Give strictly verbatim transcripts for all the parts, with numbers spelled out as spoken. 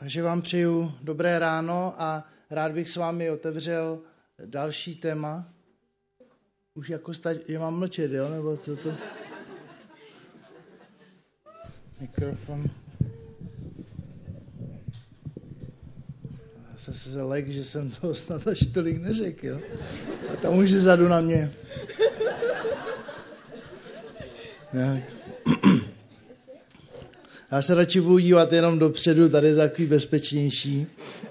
Takže vám přeju dobré ráno a rád bych s vámi otevřel další téma. Už jako stačí, že mám mlčet, jo? Nebo co to? Mikrofon. Já jsem se zalek, že jsem toho snad až tolik neřekl, jo? A tam už zezadu na mě. Jak? Já se radši budu dívat jenom dopředu, tady je takový bezpečnější.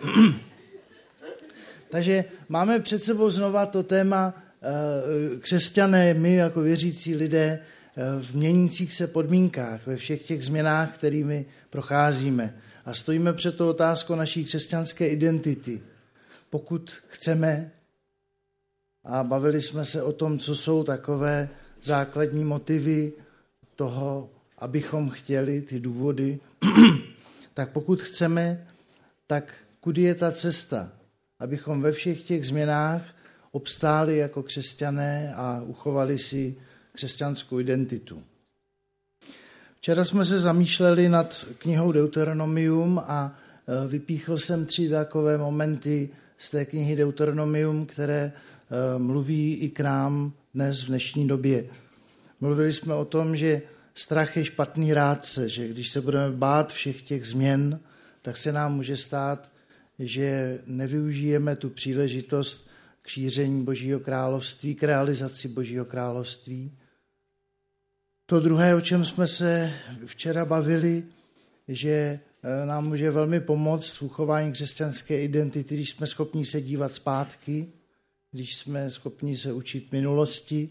Takže máme před sebou znova to téma křesťané, my jako věřící lidé v měnících se podmínkách, ve všech těch změnách, kterými procházíme. A stojíme před tou otázkou naší křesťanské identity. Pokud chceme, a bavili jsme se o tom, co jsou takové základní motivy toho, abychom chtěli, ty důvody, tak pokud chceme, tak kudy je ta cesta, abychom ve všech těch změnách obstáli jako křesťané a uchovali si křesťanskou identitu. Včera jsme se zamýšleli nad knihou Deuteronomium a vypíchl jsem tři takové momenty z té knihy Deuteronomium, které mluví i k nám dnes v dnešní době. Mluvili jsme o tom, že strach je špatný rádce, že když se budeme bát všech těch změn, tak se nám může stát, že nevyužijeme tu příležitost k šíření Božího království, k realizaci Božího království. To druhé, o čem jsme se včera bavili, že nám může velmi pomoct v uchování křesťanské identity, když jsme schopni se dívat zpátky, když jsme schopni se učit minulosti,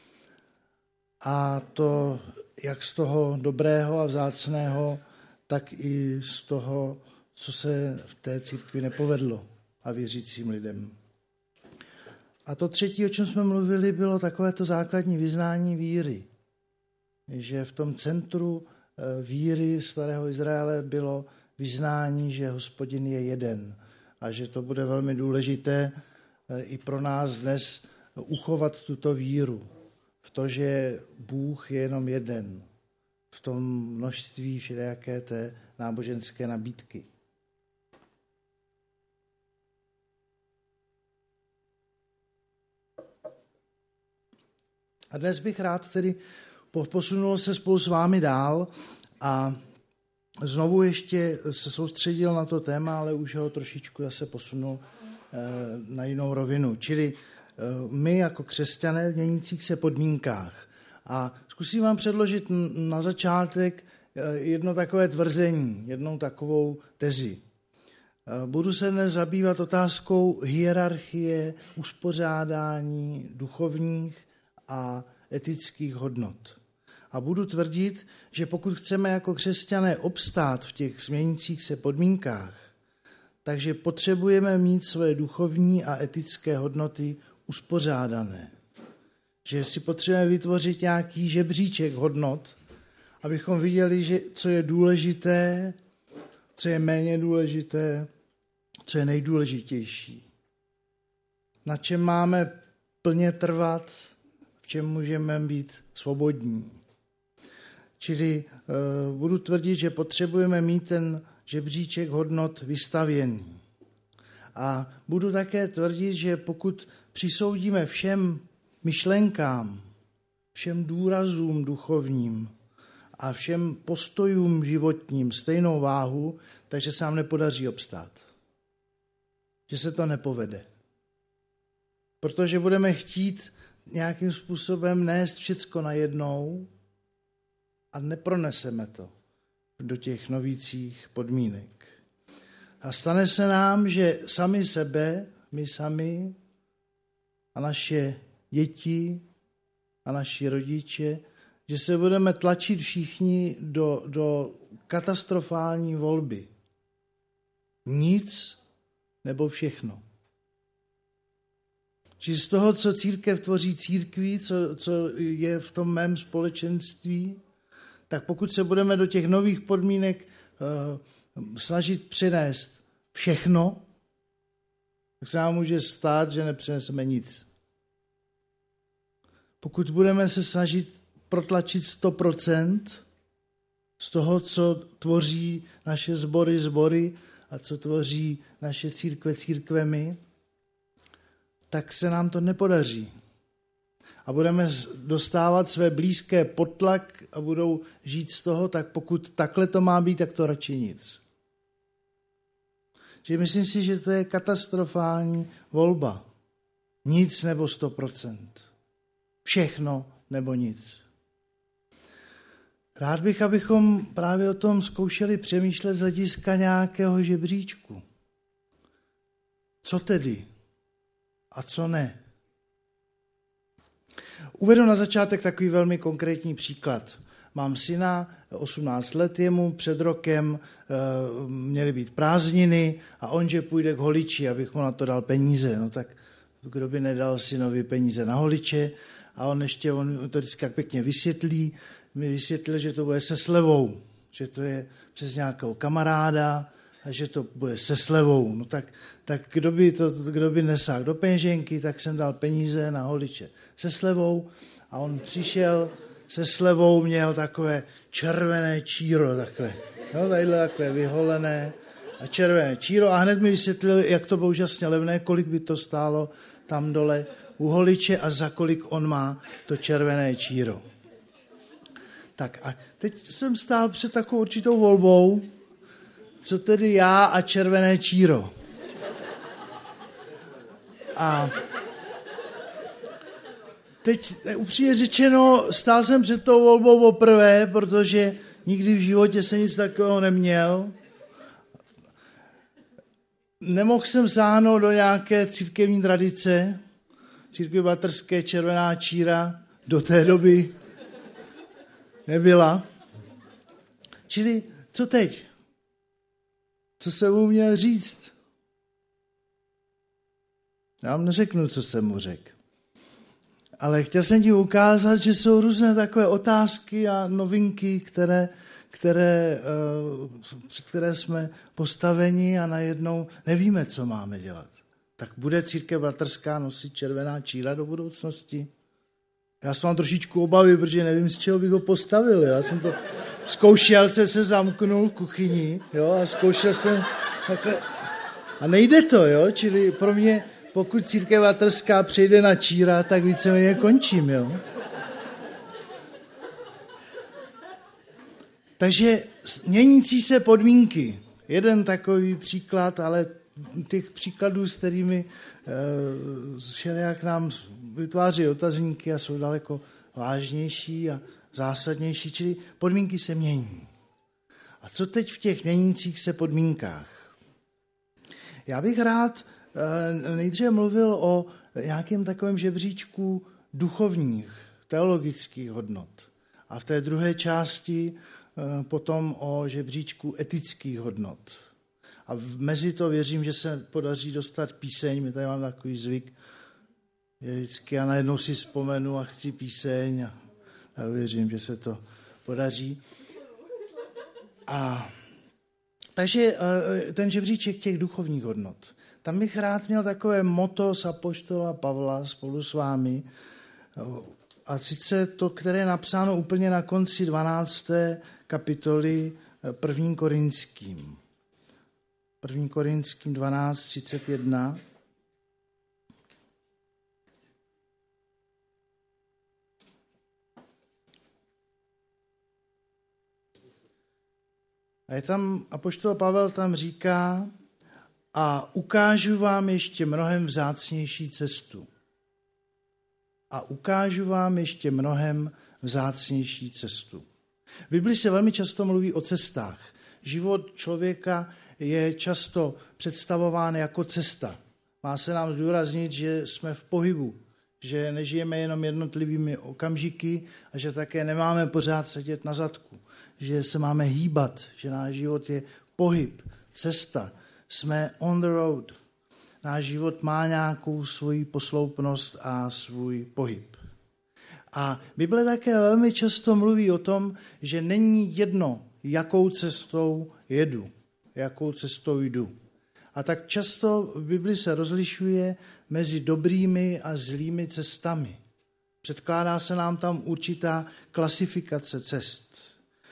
a to jak z toho dobrého a vzácného, tak i z toho, co se v té církvi nepovedlo a věřícím lidem. A to třetí, o čem jsme mluvili, bylo takové to základní vyznání víry. Že v tom centru víry starého Izraele bylo vyznání, že Hospodin je jeden a že to bude velmi důležité i pro nás dnes uchovat tuto víru. V to, že Bůh je jenom jeden, v tom množství všelijaké té náboženské nabídky. A dnes bych rád tedy posunul se spolu s vámi dál a znovu ještě se soustředil na to téma, ale už ho trošičku zase posunul na jinou rovinu. Čili my jako křesťané v měnících se podmínkách. A zkusím vám předložit na začátek jedno takové tvrzení, jednou takovou tezi. Budu se dnes zabývat otázkou hierarchie, uspořádání duchovních a etických hodnot. A budu tvrdit, že pokud chceme jako křesťané obstát v těch změnících se podmínkách, takže potřebujeme mít svoje duchovní a etické hodnoty uspořádané. Že si potřebujeme vytvořit nějaký žebříček hodnot, abychom viděli, že co je důležité, co je méně důležité, co je nejdůležitější. Na čem máme plně trvat, v čem můžeme být svobodní. Čili uh, budu tvrdit, že potřebujeme mít ten žebříček hodnot vystavěný. A budu také tvrdit, že pokud přisoudíme všem myšlenkám, všem důrazům duchovním a všem postojům životním stejnou váhu, takže se nám nepodaří obstát. Že se to nepovede. Protože budeme chtít nějakým způsobem nést všecko najednou a neproneseme to do těch novících podmínek. A stane se nám, že sami sebe, my sami a naše děti a naši rodiče, že se budeme tlačit všichni do, do katastrofální volby. Nic nebo všechno. Či z toho, co církev tvoří církví, co, co je v tom mém společenství, tak pokud se budeme do těch nových podmínek uh, snažit přinést všechno, tak se nám může stát, že nepřineseme nic. Pokud budeme se snažit protlačit sto procent z toho, co tvoří naše sbory, sbory a co tvoří naše církve církvemi, tak se nám to nepodaří. A budeme dostávat své blízké pod tlak a budou žít z toho, tak pokud takhle to má být, tak to radši nic. Že myslím si, že to je katastrofální volba. Nic nebo sto procent. Všechno nebo nic. Rád bych, abychom právě o tom zkoušeli přemýšlet z hlediska nějakého žebříčku. Co tedy? A co ne? Uvedu na začátek takový velmi konkrétní příklad. Mám syna, osmnáct let jemu, před rokem e, měly být prázdniny a on, že půjde k holiči, abych mu na to dal peníze. No tak kdo by nedal synovi peníze na holiče a on ještě, on to vždycky jak pěkně vysvětlí, mi vysvětlil, že to bude se slevou, že to je přes nějakého kamaráda a že to bude se slevou. No tak, tak kdo by to, kdo by nesáhl do peněženky, tak jsem dal peníze na holiče se slevou a on přišel se slevou, měl takové červené číro takhle. No, tadyhle takhle vyholené a červené číro a hned mi vysvětlil, jak to bylo úžasně levné, kolik by to stálo tam dole u holiče a za kolik on má to červené číro. Tak a teď jsem stál před takovou určitou volbou, co tedy já a červené číro. A teď upřímně řečeno, stál jsem před tou volbou poprvé, protože nikdy v životě jsem nic takového neměl. Nemohl jsem sáhnout do nějaké církevní tradice, církvi bratrské červená číra do té doby nebyla. Čili co teď? Co jsem mu měl říct? Já vám neřeknu, co jsem mu řekl. Ale chtěl jsem ti ukázat, že jsou různé takové otázky a novinky, které, které, před které jsme postaveni a najednou nevíme, co máme dělat. Tak bude církev bratrská nosit červená číra do budoucnosti? Já jsem mám trošičku obavy, protože nevím, z čeho bych ho postavil. Já jsem to zkoušel, se se zamknul v kuchyni, jo, a zkoušel jsem takhle. A nejde to, jo, čili pro mě, pokud církev bratrská přejde na číra, tak víceméně končím, jo. Takže měnící se podmínky. Jeden takový příklad, ale těch příkladů, s kterými všelijak nám vytváří otazníky a jsou daleko vážnější a zásadnější, čili podmínky se mění. A co teď v těch měnících se podmínkách? Já bych rád nejdříve mluvil o nějakém takovém žebříčku duchovních, teologických hodnot. A v té druhé části potom o žebříčku etických hodnot. A mezi to věřím, že se podaří dostat píseň. My tady mám takový zvyk, že vždycky já najednou si vzpomenu a chci píseň a, a věřím, že se to podaří. A, takže ten žebříček těch duchovních hodnot. Tam bych rád měl takové motto z apoštola Pavla spolu s vámi. A sice to, které je napsáno úplně na konci dvanácté kapitoly první Korinským. první Korinským dvanáct třicet jedna. A je tam, apoštol Pavel tam říká, a ukážu vám ještě mnohem vzácnější cestu. A ukážu vám ještě mnohem vzácnější cestu. V Biblii se velmi často mluví o cestách. Život člověka je často představován jako cesta. Má se nám zdůraznit, že jsme v pohybu, že nežijeme jenom jednotlivými okamžiky a že také nemáme pořád sedět na zadku, že se máme hýbat, že náš život je pohyb, cesta. Jsme on the road. Náš život má nějakou svoji posloupnost a svůj pohyb. A Bible také velmi často mluví o tom, že není jedno, jakou cestou jedu, jakou cestou jdu. A tak často v Bibli se rozlišuje mezi dobrými a zlými cestami. Předkládá se nám tam určitá klasifikace cest.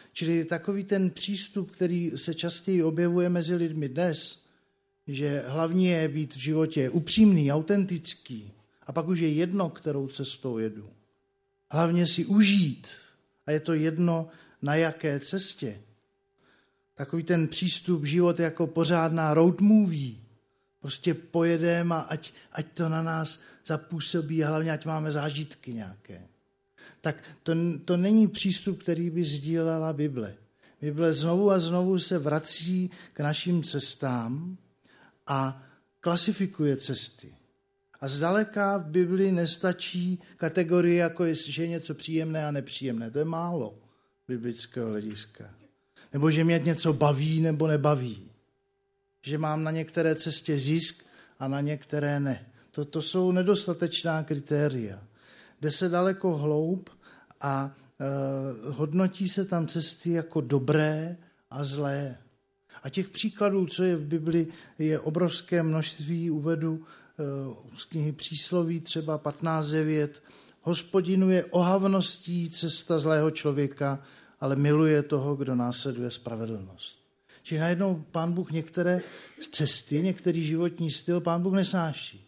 Čili takový ten přístup, který se častěji objevuje mezi lidmi dnes, že hlavní je být v životě upřímný, autentický a pak už je jedno, kterou cestou jedu. Hlavně si užít a je to jedno, na jaké cestě. Takový ten přístup život jako pořádná road movie. Prostě pojedeme a ať, ať to na nás zapůsobí a hlavně ať máme zážitky nějaké. Tak to, to není přístup, který by sdílela Bible. Bible znovu a znovu se vrací k našim cestám a klasifikuje cesty. A zdaleka v Bibli nestačí kategorie, jako je, že je něco příjemné a nepříjemné. To je málo biblického hlediska. Nebo že mě něco baví nebo nebaví. Že mám na některé cestě zisk a na některé ne. To, to jsou nedostatečná kritéria. Jde se daleko hloub a e, hodnotí se tam cesty jako dobré a zlé. A těch příkladů, co je v Bibli, je obrovské množství. Uvedu e, z knihy Přísloví třeba patnáct devět. Hospodinu je ohavností cesta zlého člověka, ale miluje toho, kdo následuje spravedlnost. Čili najednou Pán Bůh některé cesty, některý životní styl Pán Bůh nesnáší.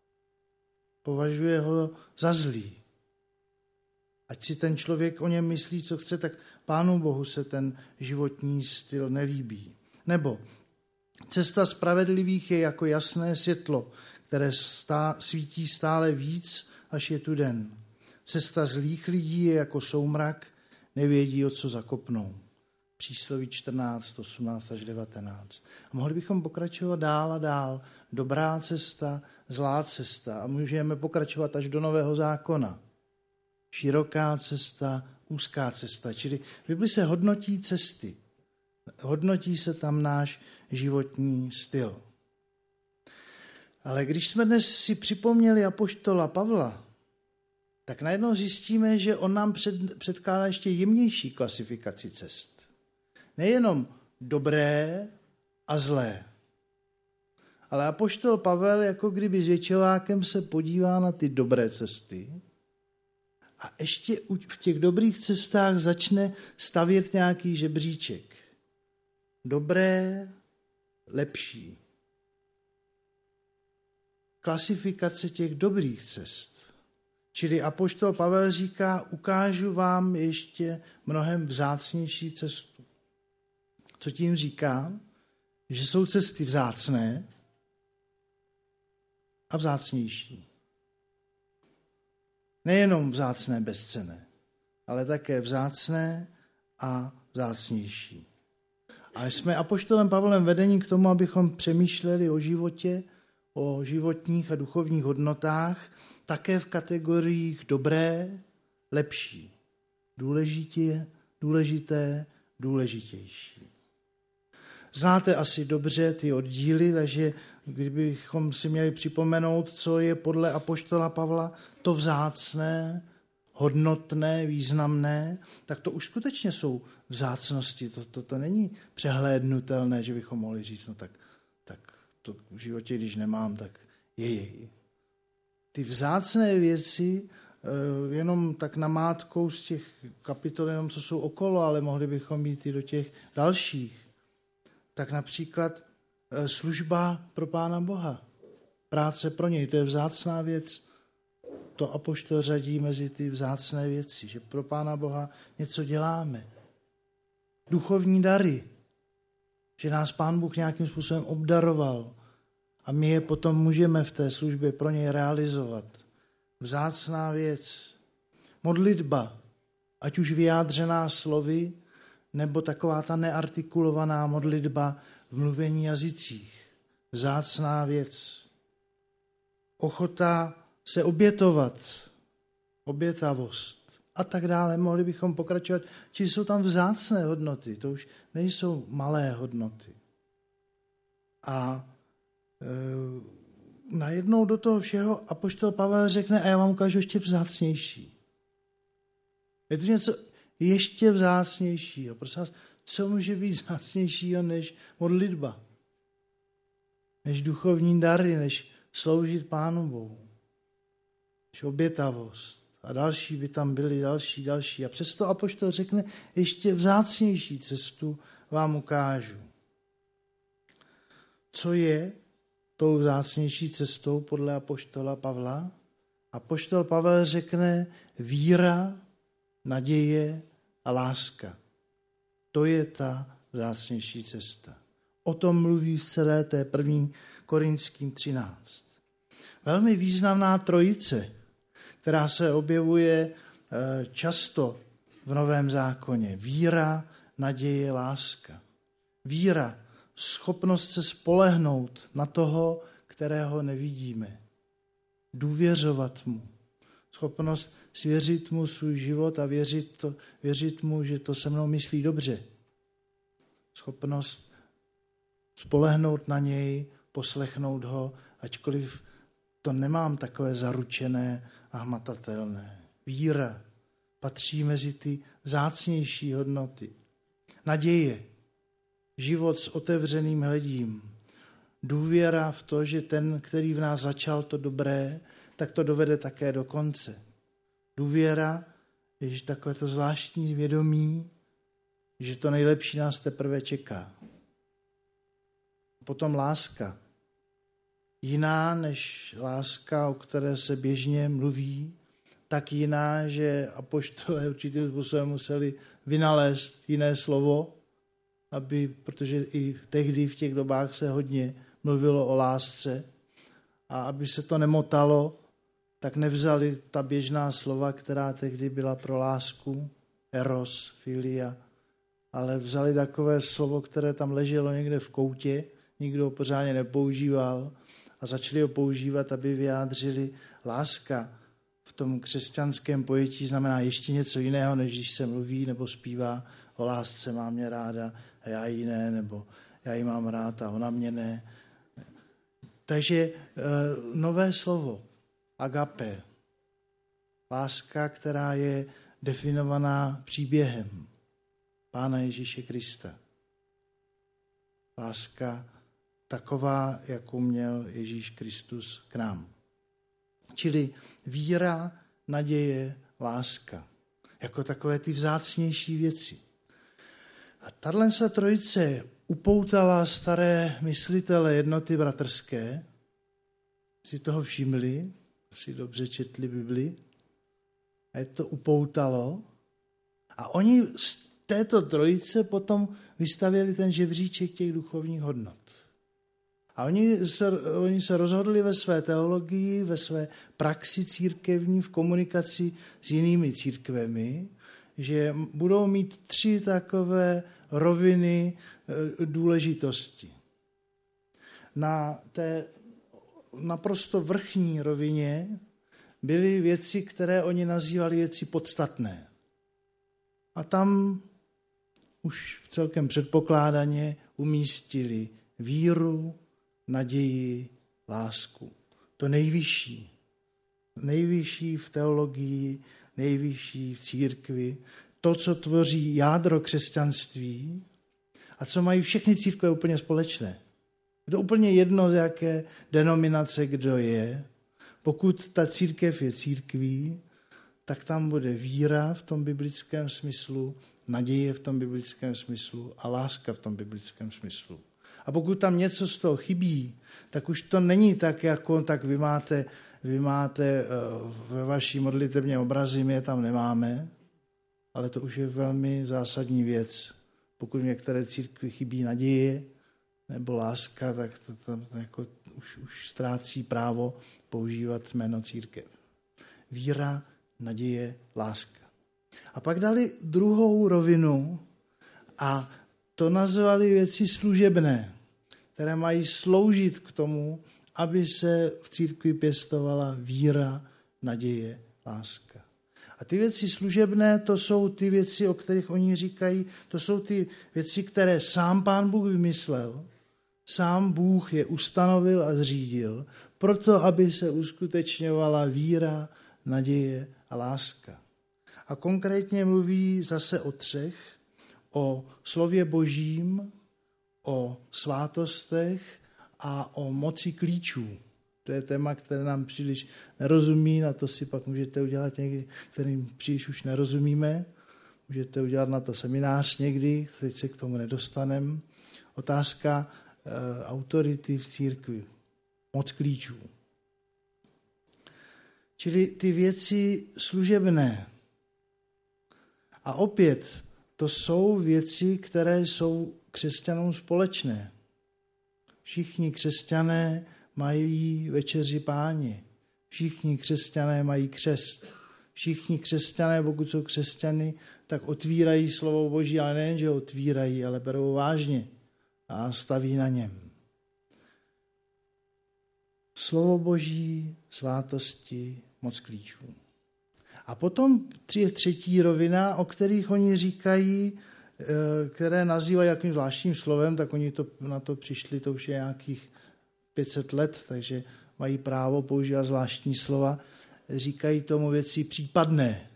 Považuje ho za zlý. Ať si ten člověk o něm myslí, co chce, tak Pánu Bohu se ten životní styl nelíbí. Nebo cesta spravedlivých je jako jasné světlo, které stá, svítí stále víc, až je tu den. Cesta zlých lidí je jako soumrak, nevědí, o co zakopnou. Přísloví čtrnáct, osmnáct až devatenáct. A mohli bychom pokračovat dál a dál. Dobrá cesta, zlá cesta. A můžeme pokračovat až do Nového zákona. Široká cesta, úzká cesta. Čili v Bibli se hodnotí cesty. Hodnotí se tam náš životní styl. Ale když jsme dnes si připomněli apoštola Pavla, tak najednou zjistíme, že on nám před, předkládá ještě jemnější klasifikaci cest. Nejenom dobré a zlé. Ale apoštol Pavel jako kdyby s věčovákem se podívá na ty dobré cesty a ještě v těch dobrých cestách začne stavět nějaký žebříček. Dobré, lepší. Klasifikace těch dobrých cest. Čili apoštol Pavel říká, ukážu vám ještě mnohem vzácnější cestu. Co tím říká? Že jsou cesty vzácné a vzácnější. Nejenom vzácné, bezcenné, ale také vzácné a vzácnější. A jsme apoštolem Pavlem vedení k tomu, abychom přemýšleli o životě, o životních a duchovních hodnotách, také v kategoriích dobré, lepší, důležitě, důležité, důležitější. Znáte asi dobře ty oddíly, takže kdybychom si měli připomenout, co je podle apoštola Pavla to vzácné, hodnotné, významné, tak to už skutečně jsou vzácnosti. To, to, to není přehlédnutelné, že bychom mohli říct, no tak, tak to v životě, když nemám, tak je jej. Ty vzácné věci, jenom tak namátkou z těch kapitol, jenom co jsou okolo, ale mohli bychom jít i do těch dalších. Tak například služba pro Pána Boha, práce pro něj, to je vzácná věc. To apoštol řadí mezi ty vzácné věci, že pro Pána Boha něco děláme. Duchovní dary, že nás Pán Bůh nějakým způsobem obdaroval a my je potom můžeme v té službě pro něj realizovat. Vzácná věc. Modlitba, ať už vyjádřená slovy, nebo taková ta neartikulovaná modlitba v mluvení jazycích. Vzácná věc. Ochota se obětovat, obětavost a tak dále. Mohli bychom pokračovat. Či jsou tam vzácné hodnoty, to už nejsou malé hodnoty. A e, najednou do toho všeho apoštol Pavel řekne, a já vám ukážu ještě vzácnější. Je to něco ještě vzácnějšího. Prosím vás, co může být vzácnějšího než modlitba? Než duchovní dary, než sloužit Pánu Bohu. Než obětavost a další by tam byli, další, další. A přesto apoštol řekne, ještě vzácnější cestu vám ukážu. Co je tou vzácnější cestou podle apoštola Pavla? Apoštol Pavel řekne víra, naděje a láska. To je ta vzácnější cesta. O tom mluví v celé té první Korinským třináct. Velmi významná trojice, která se objevuje často v Novém zákoně. Víra, naděje, láska. Víra, schopnost se spolehnout na toho, kterého nevidíme. Důvěřovat mu. Schopnost svěřit mu svůj život a věřit, to, věřit mu, že to se mnou myslí dobře. Schopnost spolehnout na něj, poslechnout ho, ačkoliv to nemám takové zaručené a hmatatelné. Víra patří mezi ty vzácnější hodnoty. Naděje, život s otevřeným hledím, důvěra v to, že ten, který v nás začal to dobré, tak to dovede také do konce. Důvěra je takové to zvláštní vědomí, že to nejlepší nás teprve čeká. Potom láska. Jiná než láska, o které se běžně mluví, tak jiná, že apoštolé určitým způsobem museli vynalézt jiné slovo, aby, protože i tehdy v těch dobách se hodně mluvilo o lásce a aby se to nemotalo, tak nevzali ta běžná slova, která tehdy byla pro lásku, eros, filia, ale vzali takové slovo, které tam leželo někde v koutě, nikdo ho pořádně nepoužíval a začali ho používat, aby vyjádřili láska. V tom křesťanském pojetí znamená ještě něco jiného, než když se mluví nebo zpívá o lásce, mám mě ráda a já ji ne, nebo já ji mám rád a ona mě ne. Takže e, nové slovo, agape, láska, která je definovaná příběhem Pána Ježíše Krista. Láska taková, jakou měl Ježíš Kristus k nám. Čili víra, naděje, láska. Jako takové ty vzácnější věci. A tato trojice upoutala staré myslitele jednoty bratrské. Si toho všimli, si dobře četli Bibli. A je to upoutalo. A oni z této trojice potom vystavěli ten žebříček těch duchovních hodnot. A oni se, oni se rozhodli ve své teologii, ve své praxi církevní, v komunikaci s jinými církvemi, že budou mít tři takové roviny důležitosti. Na té naprosto vrchní rovině byly věci, které oni nazývali věci podstatné. A tam už celkem předpokládaně umístili víru, naději, lásku. To nejvyšší. Nejvyšší v teologii, nejvyšší v církvi. To, co tvoří jádro křesťanství a co mají všechny církve úplně společné. Je to úplně jedno, z jaké denominace kdo je. Pokud ta církev je církví, tak tam bude víra v tom biblickém smyslu, naděje v tom biblickém smyslu a láska v tom biblickém smyslu. A pokud tam něco z toho chybí, tak už to není tak, jako tak vy máte, vy máte ve vaší modlitevně obrazy, my je tam nemáme, ale to už je velmi zásadní věc. Pokud v některé církvi chybí naděje nebo láska, tak to, to, to jako už, už ztrácí právo používat jméno církev. Víra, naděje, láska. A pak dali druhou rovinu a to nazvali věci služebné, které mají sloužit k tomu, aby se v církvi pěstovala víra, naděje, láska. A ty věci služebné, to jsou ty věci, o kterých oni říkají, to jsou ty věci, které sám Pán Bůh vymyslel, sám Bůh je ustanovil a zřídil, proto, aby se uskutečňovala víra, naděje a láska. A konkrétně mluví zase o třech, o slově Božím, o svátostech a o moci klíčů. To je téma, které nám příliš nerozumí, na to si pak můžete udělat někdy, kterým příliš už nerozumíme. Můžete udělat na to seminář někdy, teď se k tomu nedostaneme. Otázka e, autority v církvi, moc klíčů. Čili ty věci služebné. A opět, to jsou věci, které jsou křesťanům společné. Všichni křesťané mají večeři Páně. Všichni křesťané mají křest. Všichni křesťané, pokud jsou křesťany, tak otvírají slovo Boží, ale nejen, že ho otvírají, ale berou vážně a staví na něm. Slovo Boží, svátosti, moc klíčů. A potom je třetí rovina, o kterých oni říkají, které nazývají jakým zvláštním slovem, tak oni to, na to přišli, to už je nějakých pět set let, takže mají právo používat zvláštní slova. Říkají tomu věci případné.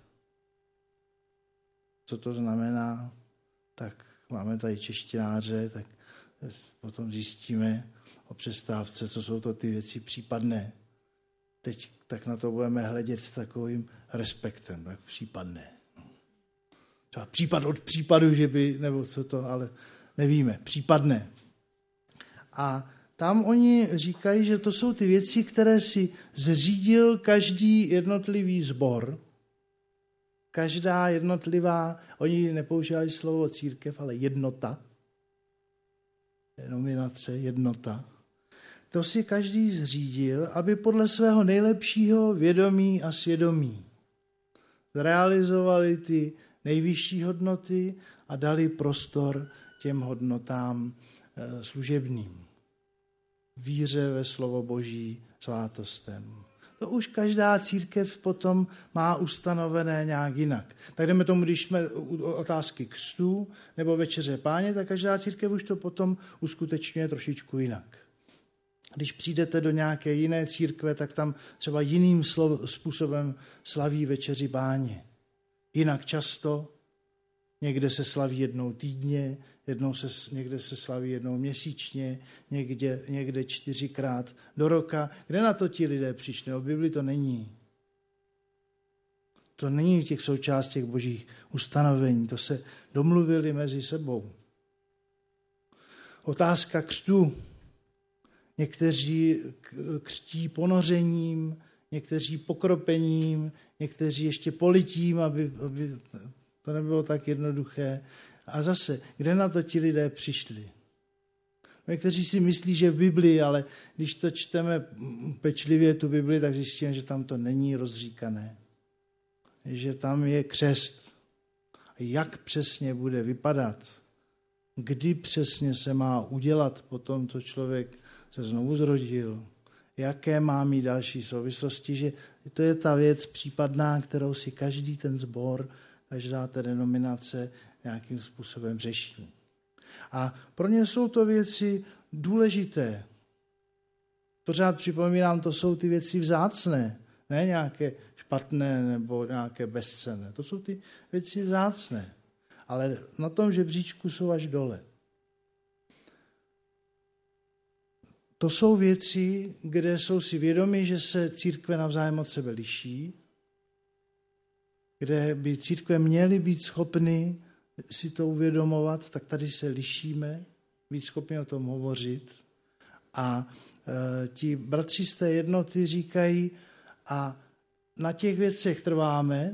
Co to znamená? Tak máme tady češtináře, tak potom zjistíme o přestávce, co jsou to ty věci případné. Teď tak na to budeme hledět s takovým respektem, tak případné. Třeba případ od případu, že by, nebo co to, ale nevíme, případné. A tam oni říkají, že to jsou ty věci, které si zřídil každý jednotlivý sbor, každá jednotlivá, oni nepoužívají slovo církev, ale jednota, denominace, jednota. To si každý zřídil, aby podle svého nejlepšího vědomí a svědomí zrealizovali ty nejvyšší hodnoty a dali prostor těm hodnotám služebným. Víře ve slovo Boží, svátostem. To už každá církev potom má ustanovené nějak jinak. Tak jdeme tomu, když jsme u otázky křtů nebo večeře Páně, tak každá církev už to potom uskutečňuje trošičku jinak. Když přijdete do nějaké jiné církve, tak tam třeba jiným způsobem slaví večeři Páně. Jinak často, někde se slaví jednou týdně, jednou se, někde se slaví jednou měsíčně, někde, někde čtyřikrát do roka. Kde na to ti lidé přišli? O Bibli to není. To není těch součást těch božích ustanovení, to se domluvili mezi sebou. Otázka křtu. Někteří křtí ponořením, někteří pokropením, někteří ještě politím, aby, aby to nebylo tak jednoduché. A zase, kde na to ti lidé přišli? Někteří si myslí, že v Biblii, ale když to čteme pečlivě tu Bibli, tak zjistíme, že tam to není rozříkané. Že tam je křest. Jak přesně bude vypadat? Kdy přesně se má udělat po tom, co člověk se znovu zrodil? Jaké má mít další souvislosti? Že to je ta věc případná, kterou si každý ten sbor, každá ta denominace nějakým způsobem řeší. A pro ně jsou to věci důležité. Pořád připomínám, to jsou ty věci vzácné, ne nějaké špatné nebo nějaké bezcenné. To jsou ty věci vzácné, ale na tom žebříčku jsou až dole. To jsou věci, kde jsou si vědomi, že se církve navzájem od sebe liší, kde by církve měly být schopny si to uvědomovat, tak tady se lišíme, být schopni o tom hovořit. A e, ti bratři z té jednoty říkají, a na těch věcech trváme,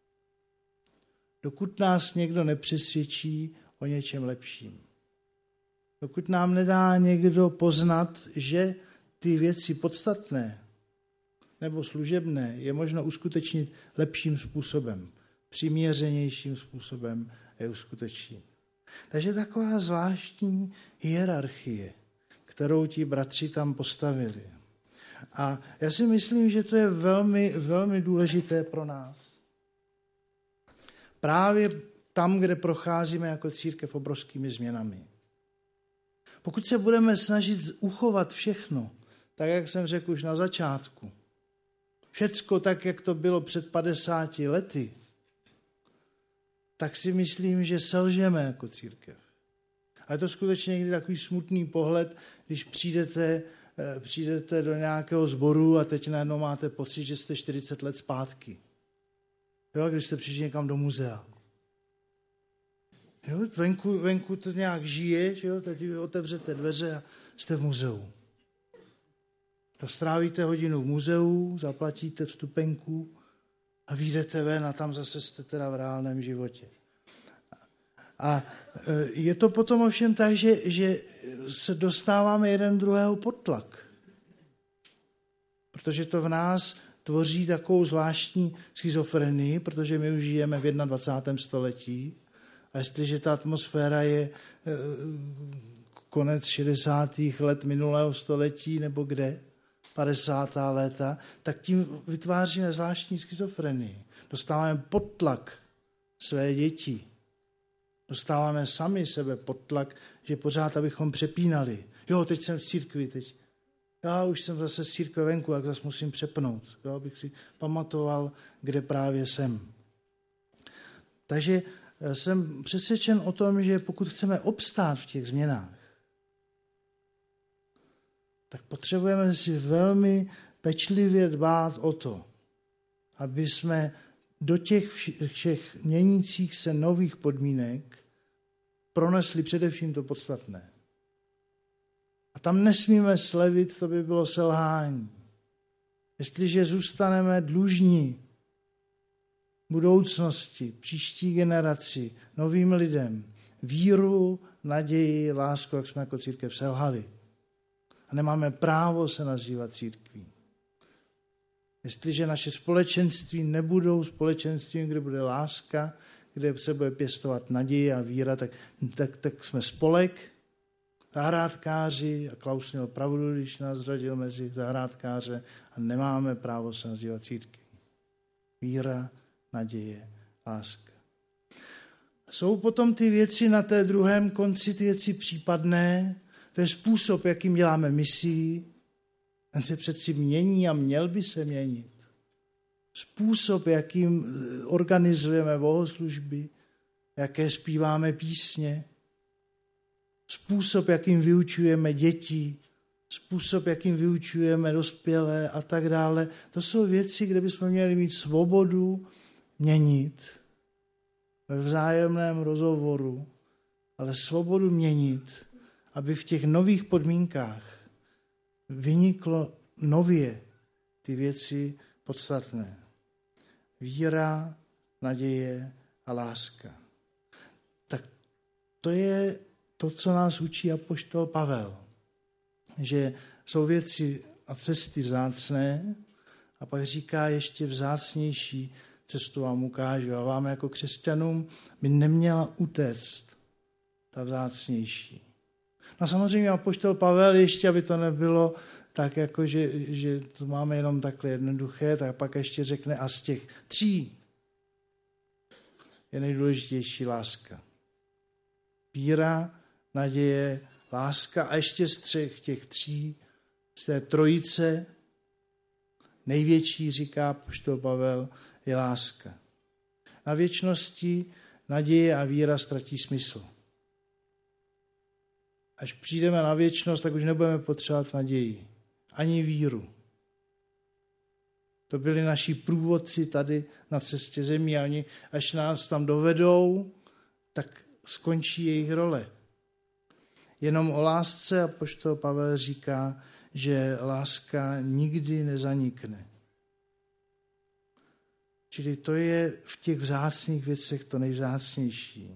dokud nás někdo nepřesvědčí o něčem lepším. Dokud nám nedá někdo poznat, že ty věci podstatné nebo služebné je možno uskutečnit lepším způsobem, přiměřenějším způsobem je uskutečnit. Takže taková zvláštní hierarchie, kterou ti bratři tam postavili. A já si myslím, že to je velmi, velmi důležité pro nás. Právě tam, kde procházíme jako církev obrovskými změnami. Pokud se budeme snažit uchovat všechno, tak jak jsem řekl už na začátku, všecko tak, jak to bylo před padesáti lety, tak si myslím, že selžeme jako církev. A je to skutečně někdy takový smutný pohled, když přijdete přijdete do nějakého sboru a teď najednou máte pocit, že jste čtyřicet let zpátky. Jo, když jste přišli někam do muzea. Jo, venku, venku to nějak žije, že jo, teď vy otevřete dveře a jste v muzeu. Tak strávíte hodinu v muzeu, zaplatíte vstupenku a vyjdete ven a tam zase jste teda v reálném životě. A je to potom ovšem tak, že, že se dostáváme jeden druhého pod tlak. Protože to v nás tvoří takovou zvláštní schizofrenii, protože my už žijeme v dvacátém prvním století. A jestliže ta atmosféra je konec šedesátých let minulého století nebo kde, padesátá léta, tak tím vytváříme zvláštní schizofrenii. Dostáváme pod tlak své děti. Dostáváme sami sebe pod tlak, že pořád, abychom přepínali. Jo, teď jsem v církvi, teď. Já už jsem zase z církve venku, jak zase musím přepnout, jo, abych si pamatoval, kde právě jsem. Takže jsem přesvědčen o tom, že pokud chceme obstát v těch změnách, tak potřebujeme si velmi pečlivě dbát o to, aby jsme do těch všech měnících se nových podmínek pronesli především to podstatné. A tam nesmíme slevit, to by bylo selhání. Jestliže zůstaneme dlužní budoucnosti, příští generaci, novým lidem, víru, naději, lásku, jak jsme jako církev selhali. A nemáme právo se nazývat církví. Jestliže naše společenství nebudou společenstvím, kde bude láska, kde se bude pěstovat naděje a víra, tak, tak, tak jsme spolek, zahrádkáři, a Klaus měl pravdu, když nás řadil mezi zahrádkáře, a nemáme právo se nazývat církví. Víra, naděje, láska. Jsou potom ty věci na té druhém konci, ty věci případné, to je způsob, jakým děláme misii, ten se přeci mění a měl by se měnit. Způsob, jakým organizujeme bohoslužby, jaké zpíváme písně, způsob, jakým vyučujeme děti, způsob, jakým vyučujeme dospělé a tak dále. To jsou věci, kde bychom měli mít svobodu měnit ve vzájemném rozhovoru, ale svobodu měnit, aby v těch nových podmínkách vyniklo nově ty věci podstatné. Víra, naděje a láska. Tak to je to, co nás učí apoštol Pavel. Že jsou věci a cesty vzácné a pak říká ještě vzácnější cestu vám ukážu. A vám jako křesťanům by neměla utéct ta vzácnější. No samozřejmě apoštol Pavel ještě, aby to nebylo tak, jako že, že to máme jenom takhle jednoduché, tak pak ještě řekne a z těch tří je nejdůležitější láska. Víra, naděje, láska a ještě z třech těch tří, z té trojice, největší, říká apoštol Pavel, je láska. Na věčnosti naděje a víra ztratí smysl. Až přijdeme na věčnost, tak už nebudeme potřebovat naději, ani víru. To byli naši průvodci tady na cestě zemí a oni, až nás tam dovedou, tak skončí jejich role. Jenom o lásce apoštol Pavel říká, že láska nikdy nezanikne. Čili to je v těch vzácných věcech to nejvzácnější.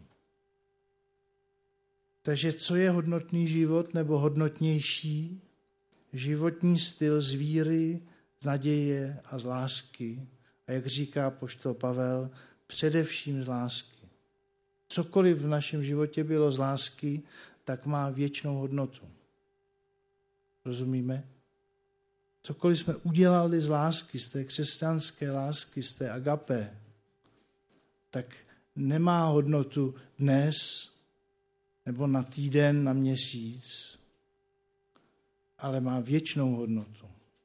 Takže co je hodnotný život nebo hodnotnější? Životní styl z víry, z naděje a z lásky. A jak říká apoštol Pavel, především z lásky. Cokoliv v našem životě bylo z lásky, tak má věčnou hodnotu. Rozumíme? Cokoliv jsme udělali z lásky, z té křesťanské lásky, z té agapé, tak nemá hodnotu dnes, nebo na týden, na měsíc, ale má věčnou hodnotu.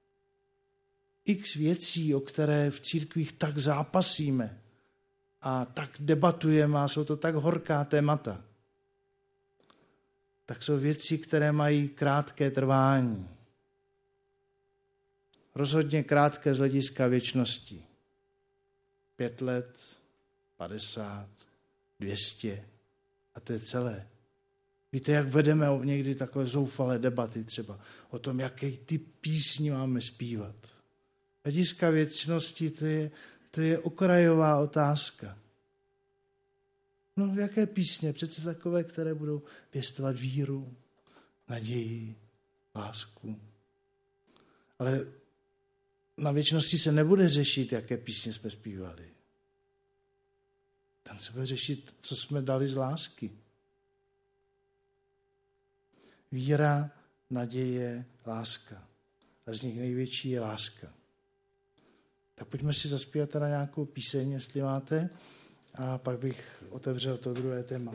X věcí, o které v církvích tak zápasíme a tak debatujeme, a jsou to tak horká témata, tak jsou věci, které mají krátké trvání. rozhodně krátké z hlediska věčnosti. Pět let, padesát, dvě stě a to je celé. Víte, jak vedeme někdy takové zoufalé debaty třeba o tom, jaké ty písni máme zpívat. Hlediska věčnosti, to je, to je okrajová otázka. No, jaké písně? Přece takové, které budou pěstovat víru, naději, lásku. Ale na věčnosti se nebude řešit, jaké písně jsme zpívali. Tam se bude řešit, co jsme dali z lásky. Víra, naděje, láska. A z nich největší je láska. Tak pojďme si zaspívat teda nějakou píseň, jestli máte, a pak bych otevřel to druhé téma.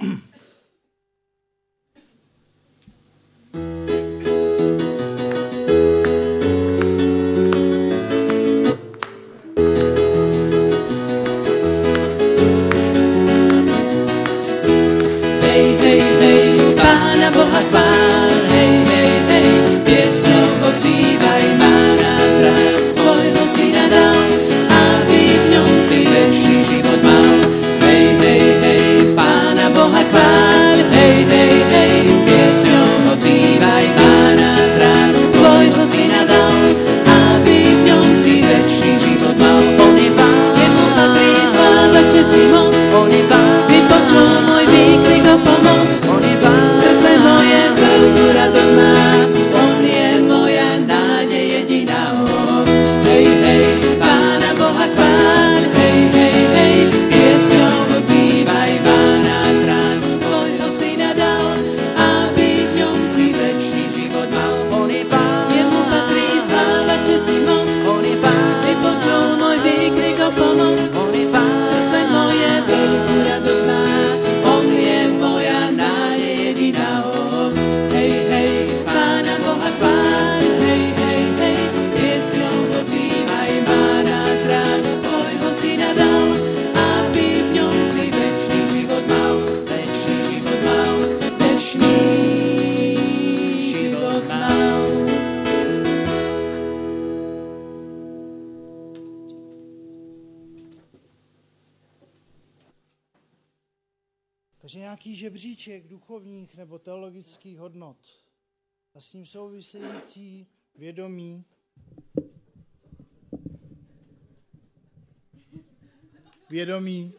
Hej, hej, hej, Pána Boha chvál, hej, hej, hej, piesňou ozývaj, má nás rád, svojho syna dal, aby v ňom si večný život mal. Hej, hej, hej, Pána Boha chvál, hej, hej, hej, piesňou ozývaj, má nás rád, svojho syna dal, aby v ňom si večný život mal. On je Pán, jemu patrí sláva, čest i moc, on je Pán, vypočul môj výkrik o pomoc, on je Pán, srdce moje veľkú radosť má, on je moja nádej jediná. Oh, hej, hej, Pána Boha chvál, hej, hej, hej, piesňou ozývaj, má nás rád, svojho syna dal, aby v ňom si večný život mal. On je Pán, jemu patrí sláva, čest i moc, on je Pán, vypočul môj výkrik o pomoc, on je Pán, srdce moje veľkú radosť má, on je moja nádej jediná. Oh, hej, hej, Pána Boha chvál, hej, hej, hej, piesňou ozývaj, má nás rád, svojho syna dal, aby v ňom si večný život mal, večný život mal, večný život mal. Takže nějaký žebříček duchovních nebo teologických hodnot a s ním související vědomí, vědomí,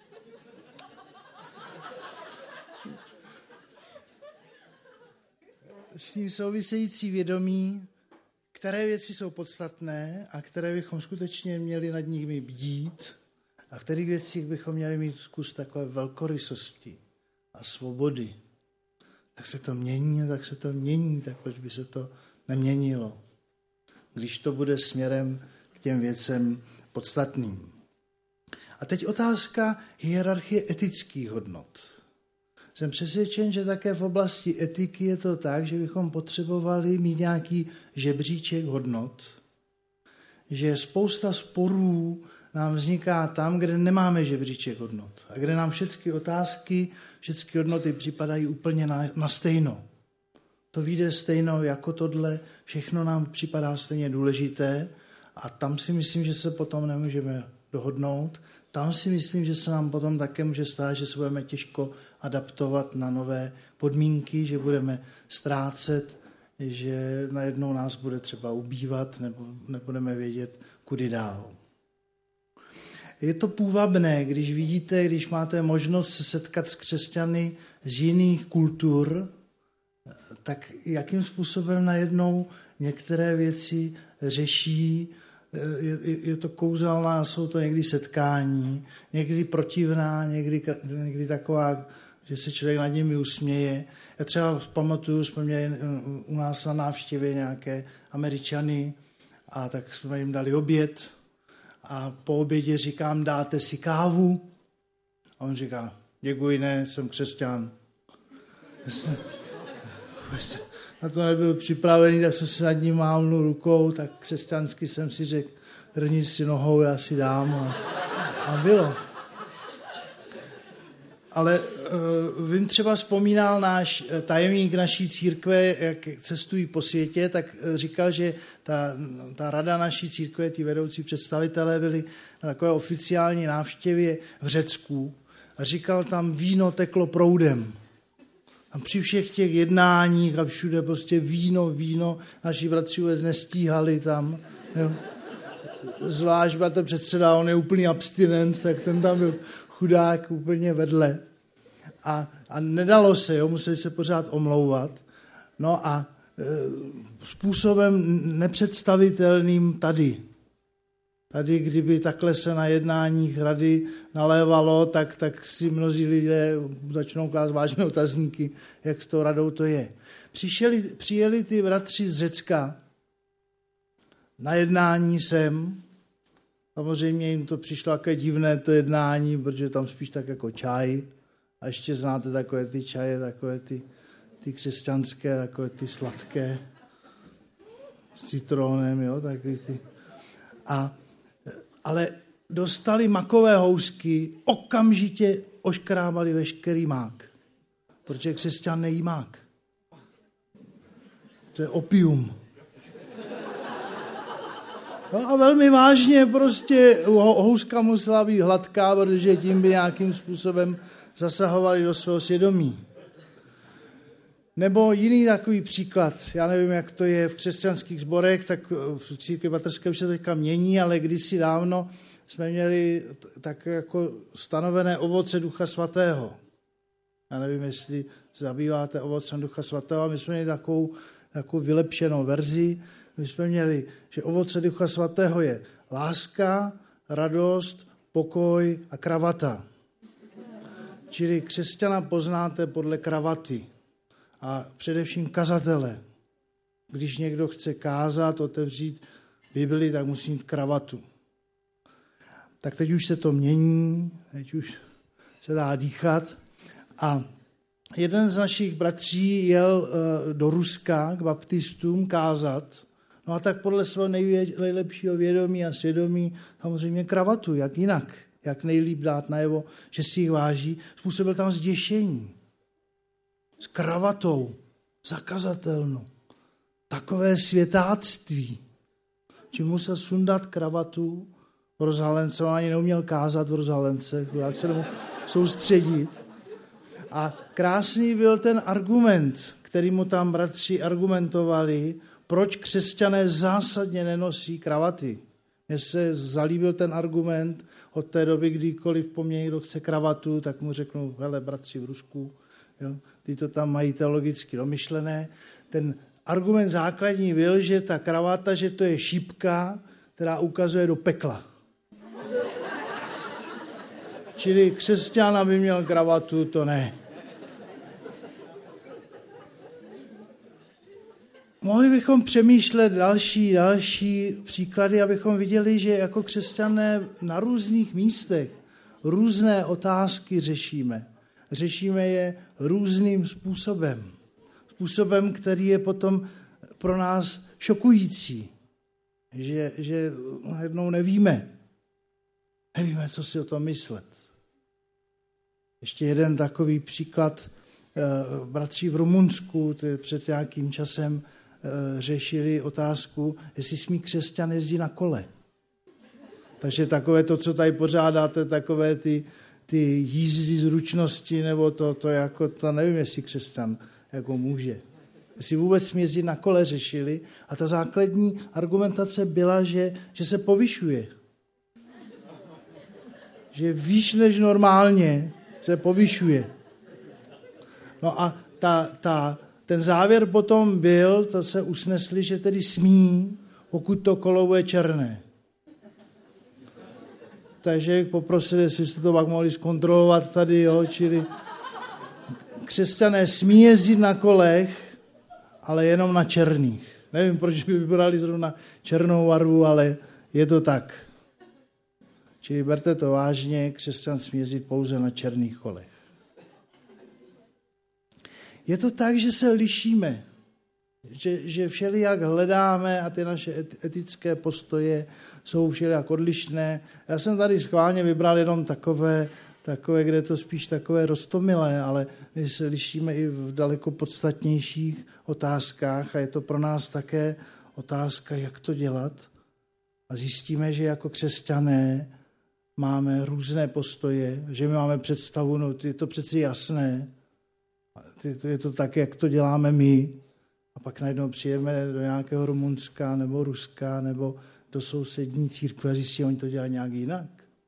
s ním související vědomí, které věci jsou podstatné a které bychom skutečně měli nad nimi bdít a v kterých věcích bychom měli mít kus takové velkorysosti a svobody. Tak se to mění, tak se to mění, tak proč by se to neměnilo, když to bude směrem k těm věcem podstatným. A teď otázka hierarchie etických hodnot. Jsem přesvědčen, že také v oblasti etiky je to tak, že bychom potřebovali mít nějaký žebříček hodnot, že spousta sporů nám vzniká tam, kde nemáme žebříček hodnot a kde nám všechny otázky, všechny hodnoty připadají úplně na, na stejno. To vyjde stejno jako tohle, všechno nám připadá stejně důležité a tam si myslím, že se potom nemůžeme dohodnout. Tam si myslím, že se nám potom také může stát, že se budeme těžko adaptovat na nové podmínky, že budeme ztrácet, že najednou nás bude třeba ubývat nebo nebudeme vědět, kudy dál. Je to půvabné, když vidíte, když máte možnost se setkat s křesťany z jiných kultur, tak jakým způsobem najednou některé věci řeší. Je, je to kouzelná, jsou to někdy setkání, někdy protivná, někdy, někdy taková, že se člověk nad nimi usměje. Já třeba pamatuju, jsme měli u nás na návštěvě nějaké Američany a tak jsme jim dali oběd a po obědě říkám, dáte si kávu? A on říká, děkuji, ne, jsem křesťan. Na to nebyl připravený, tak jsem se nad ním mávnul rukou, tak křesťansky jsem si řekl, rni si nohou, já si dám a, a bylo. ale uh, vím, třeba vzpomínal náš tajemník naší církve, jak cestují po světě, tak říkal, že ta, ta rada naší církve, ty vedoucí představitelé byli na takové oficiální návštěvě v Řecku a říkal, tam víno teklo proudem. A při všech těch jednáních a všude prostě víno, víno, naši bratři vůbec nestíhali tam. Jo. Zvlášť bratr předseda, on je úplný abstinent, tak ten tam byl chudák úplně vedle. A, a nedalo se, jo, museli se pořád omlouvat. No a e, způsobem nepředstavitelným tady. Tady, kdyby takhle se na jednáních rady nalévalo, tak, tak si mnozí lidé začnou klást vážné otazníky, jak s tou radou to je. Přišeli, přijeli ty bratři z Řecka na jednání sem. Samozřejmě jim to přišlo také divné, to jednání, protože tam spíš tak jako čaj. A ještě znáte takové ty čaje, takové ty, ty křesťanské, takové ty sladké s citronem, jo, takový ty. A ale dostali makové housky, okamžitě oškrábali veškerý mák. Protože křesťan nejí mák. To je opium. No a velmi vážně prostě houska musela být hladká, protože tím by nějakým způsobem zasahovali do svého svědomí. Nebo jiný takový příklad, já nevím, jak to je v křesťanských sborech, tak v církvi bratrské už se to teďka mění, ale kdysi dávno jsme měli tak jako stanovené ovoce Ducha Svatého. Já nevím, jestli se zabýváte ovocem Ducha Svatého, a my jsme měli takovou, takovou vylepšenou verzi. My jsme měli, že ovoce Ducha Svatého je láska, radost, pokoj a kravata. Čili křesťana poznáte podle kravaty. A především kazatele. Když někdo chce kázat, otevřít Bibli, tak musí mít kravatu. Tak teď už se to mění, teď už se dá dýchat. A jeden z našich bratří jel do Ruska k baptistům kázat. No a tak podle svého nejlepšího vědomí a svědomí samozřejmě kravatu, jak jinak, jak nejlíp dát najevo, že si jich váží. Způsobil tam zděšení. S kravatou, zakazatelnou. Takové světáctví. Čím musel sundat kravatu v rozhalence, on ani neuměl kázat v rozhalence, jak se tomu soustředit. A krásný byl ten argument, který mu tam bratři argumentovali, proč křesťané zásadně nenosí kravaty. Mně se zalíbil ten argument od té doby, kdykoliv po mně někdo chce kravatu, tak mu řeknu, hele, bratři v Rusku, jo, ty to tam mají teologicky domyšlené. Ten argument základní byl, že ta kravata, že to je šipka, která ukazuje do pekla. Čili křesťan, aby měl kravatu, to ne. Mohli bychom přemýšlet další, další příklady, abychom viděli, že jako křesťané na různých místech různé otázky řešíme. Řešíme je různým způsobem. Způsobem, který je potom pro nás šokující. Že, že jednou nevíme. Nevíme, co si o tom myslet. Ještě jeden takový příklad. Bratři v Rumunsku před nějakým časem řešili otázku, jestli smí křesťan jezdit na kole. Takže takové to, co tady pořádáte, takové ty, ty jízdy zručnosti, nebo to, to jako, to nevím, jestli křesťan jako může. Jestli vůbec smí jezdit na kole, řešili. A ta základní argumentace byla, že, že se povyšuje. Že výš než normálně se povyšuje. No a ta, ta, ten závěr potom byl, to se usnesli, že tedy smí, pokud to kolo bude černé. Takže poprosili, jestli jste to pak mohli zkontrolovat tady, jo, čili křesťané smí jezdit na kolech, ale jenom na černých. Nevím, proč by vybrali zrovna černou barvu, ale je to tak. Čili berte to vážně, křesťan smí jezdit pouze na černých kolech. Je to tak, že se lišíme, že, že všelijak hledáme a ty naše etické postoje jsou všelijak odlišné. Já jsem tady schválně vybral jenom takové, takové, kde je to spíš takové roztomilé, ale my se lišíme i v daleko podstatnějších otázkách a je to pro nás také otázka, jak to dělat. A zjistíme, že jako křesťané máme různé postoje, že my máme představu, no je to přeci jasné, je to tak, jak to děláme my. A pak najednou přijeme do nějakého Rumunska nebo Ruska nebo do sousední církve a zjistí, oni to dělají nějak jinak.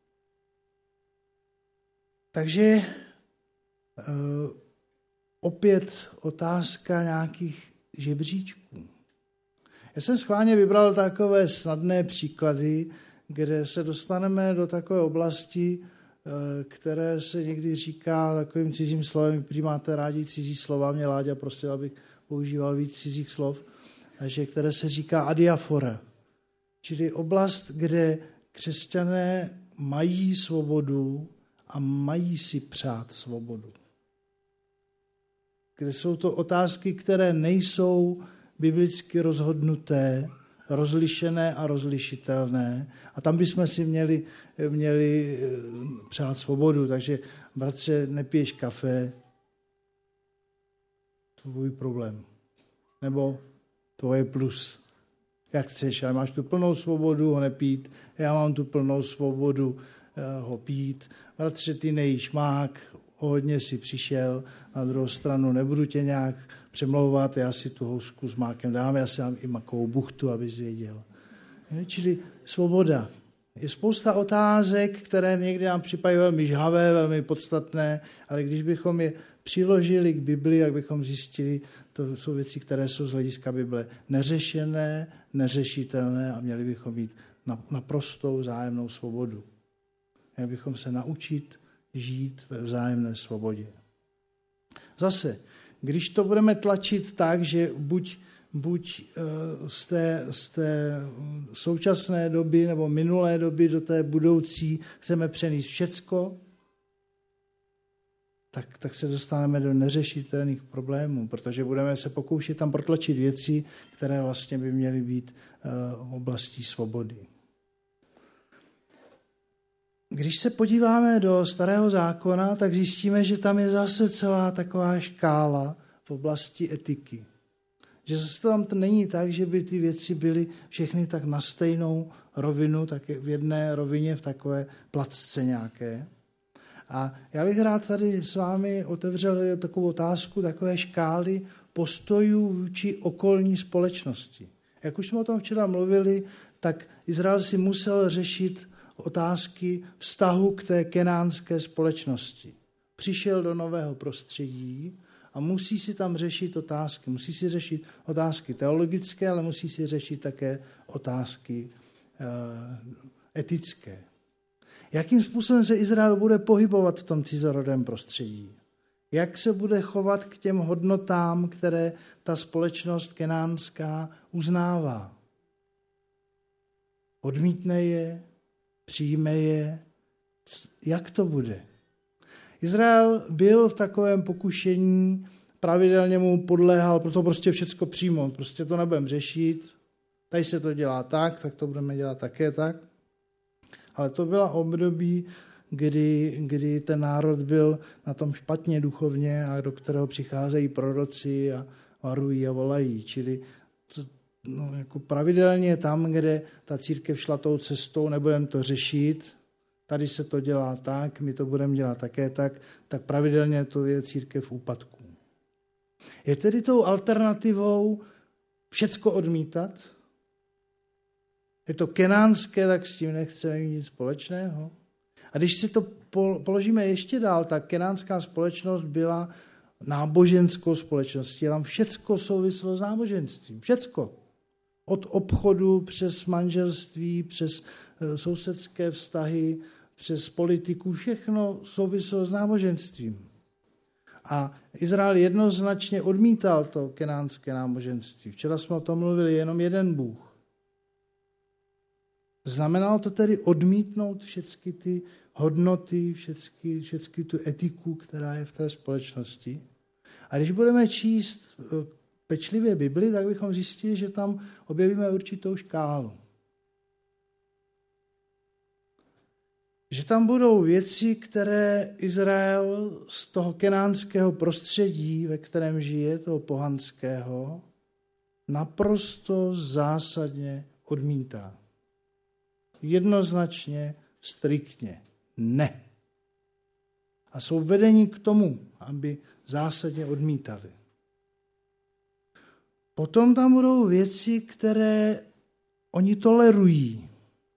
Takže uh, opět otázka nějakých žebříčků. Já jsem schválně vybral takové snadné příklady, kde se dostaneme do takové oblasti, které se někdy říká takovým cizím slovem, prý máte rádi cizí slova, mě Láďa prosil, abych používal víc cizích slov, takže které se říká adiafora, čili oblast, kde křesťané mají svobodu a mají si přát svobodu. Kde jsou to otázky, které nejsou biblicky rozhodnuté, rozlišené a rozlišitelné. A tam bychom si měli, měli přát svobodu. Takže, bratře, nepiješ kafe, tvůj problém. Nebo tvoje plus. Jak chceš, ale máš tu plnou svobodu ho nepít, já mám tu plnou svobodu ho pít. Bratře, ty nejíš mák, o hodně si přišel, na druhou stranu nebudu tě nějak přemlouvat, já si tu housku s mákem dám, já si dám i makovou buchtu, abys věděl. Čili svoboda. Je spousta otázek, které někdy nám připadají velmi žhavé, velmi podstatné, ale když bychom je přiložili k Bibli, jak bychom zjistili, to jsou věci, které jsou z hlediska Bible neřešené, neřešitelné a měli bychom mít naprostou vzájemnou svobodu. Měli bychom se naučit žít ve vzájemné svobodě. Zase, když to budeme tlačit tak, že buď, buď z té, z té současné doby nebo minulé doby do té budoucí chceme přenést všecko, tak, tak se dostaneme do neřešitelných problémů, protože budeme se pokoušet tam protlačit věci, které vlastně by měly být v oblasti svobody. Když se podíváme do Starého zákona, tak zjistíme, že tam je zase celá taková škála v oblasti etiky. Že zase tam to není tak, že by ty věci byly všechny tak na stejnou rovinu, tak v jedné rovině, v takové placce nějaké. A já bych rád tady s vámi otevřel takovou otázku, takové škály postojů vůči okolní společnosti. Jak už jsme o tom včera mluvili, tak Izrael si musel řešit otázky vztahu k té kenánské společnosti. Přišel do nového prostředí a musí si tam řešit otázky. Musí si řešit otázky teologické, ale musí si řešit také otázky uh, etické. Jakým způsobem se Izrael bude pohybovat v tom cizorodém prostředí? Jak se bude chovat k těm hodnotám, které ta společnost kenánská uznává? Odmítne je? Přijme je? Jak to bude? Izrael byl v takovém pokušení, pravidelně mu podléhal, proto prostě všecko přijmout, prostě to nebudeme řešit, tady se to dělá tak, tak to budeme dělat také tak. Ale to byla období, kdy, kdy ten národ byl na tom špatně duchovně a do kterého přicházejí proroci a varují a volají. Čili to, no, jako pravidelně tam, kde ta církev šla tou cestou, nebudeme to řešit, tady se to dělá tak, my to budeme dělat také tak, tak pravidelně to je církev v úpadku. Je tedy tou alternativou všecko odmítat? Je to kenánské, tak s tím nechceme mít nic společného. A když si to položíme ještě dál, tak kenánská společnost byla náboženskou společností. Tam všecko souviselo s náboženstvím. Všecko. Od obchodu přes manželství, přes sousedské vztahy, přes politiku, všechno souviselo s náboženstvím. A Izrael jednoznačně odmítal to kenánské náboženství. Včera jsme o tom mluvili, jenom jeden Bůh. Znamenalo to tedy odmítnout všechny ty hodnoty, všechny, všechny tu etiku, která je v té společnosti. A když budeme číst pečlivě Bibli, tak bychom zjistili, že tam objevíme určitou škálu. že tam budou věci, které Izrael z toho kenánského prostředí, ve kterém žije, toho pohanského, naprosto zásadně odmítá. Jednoznačně, striktně. Ne. A jsou vedeni k tomu, aby zásadně odmítali. Potom tam budou věci, které oni tolerují,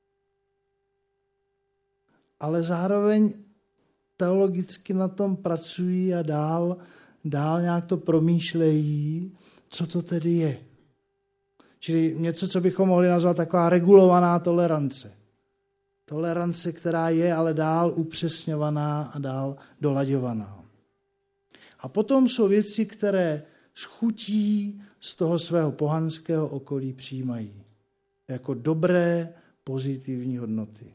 ale zároveň teologicky na tom pracují a dál, dál nějak to promýšlejí, co to tedy je. Čili něco, co bychom mohli nazvat taková regulovaná tolerance. Tolerance, která je ale dál upřesňovaná a dál dolaďovaná. A potom jsou věci, které s chutí z toho svého pohanského okolí přijímají. Jako dobré, pozitivní hodnoty.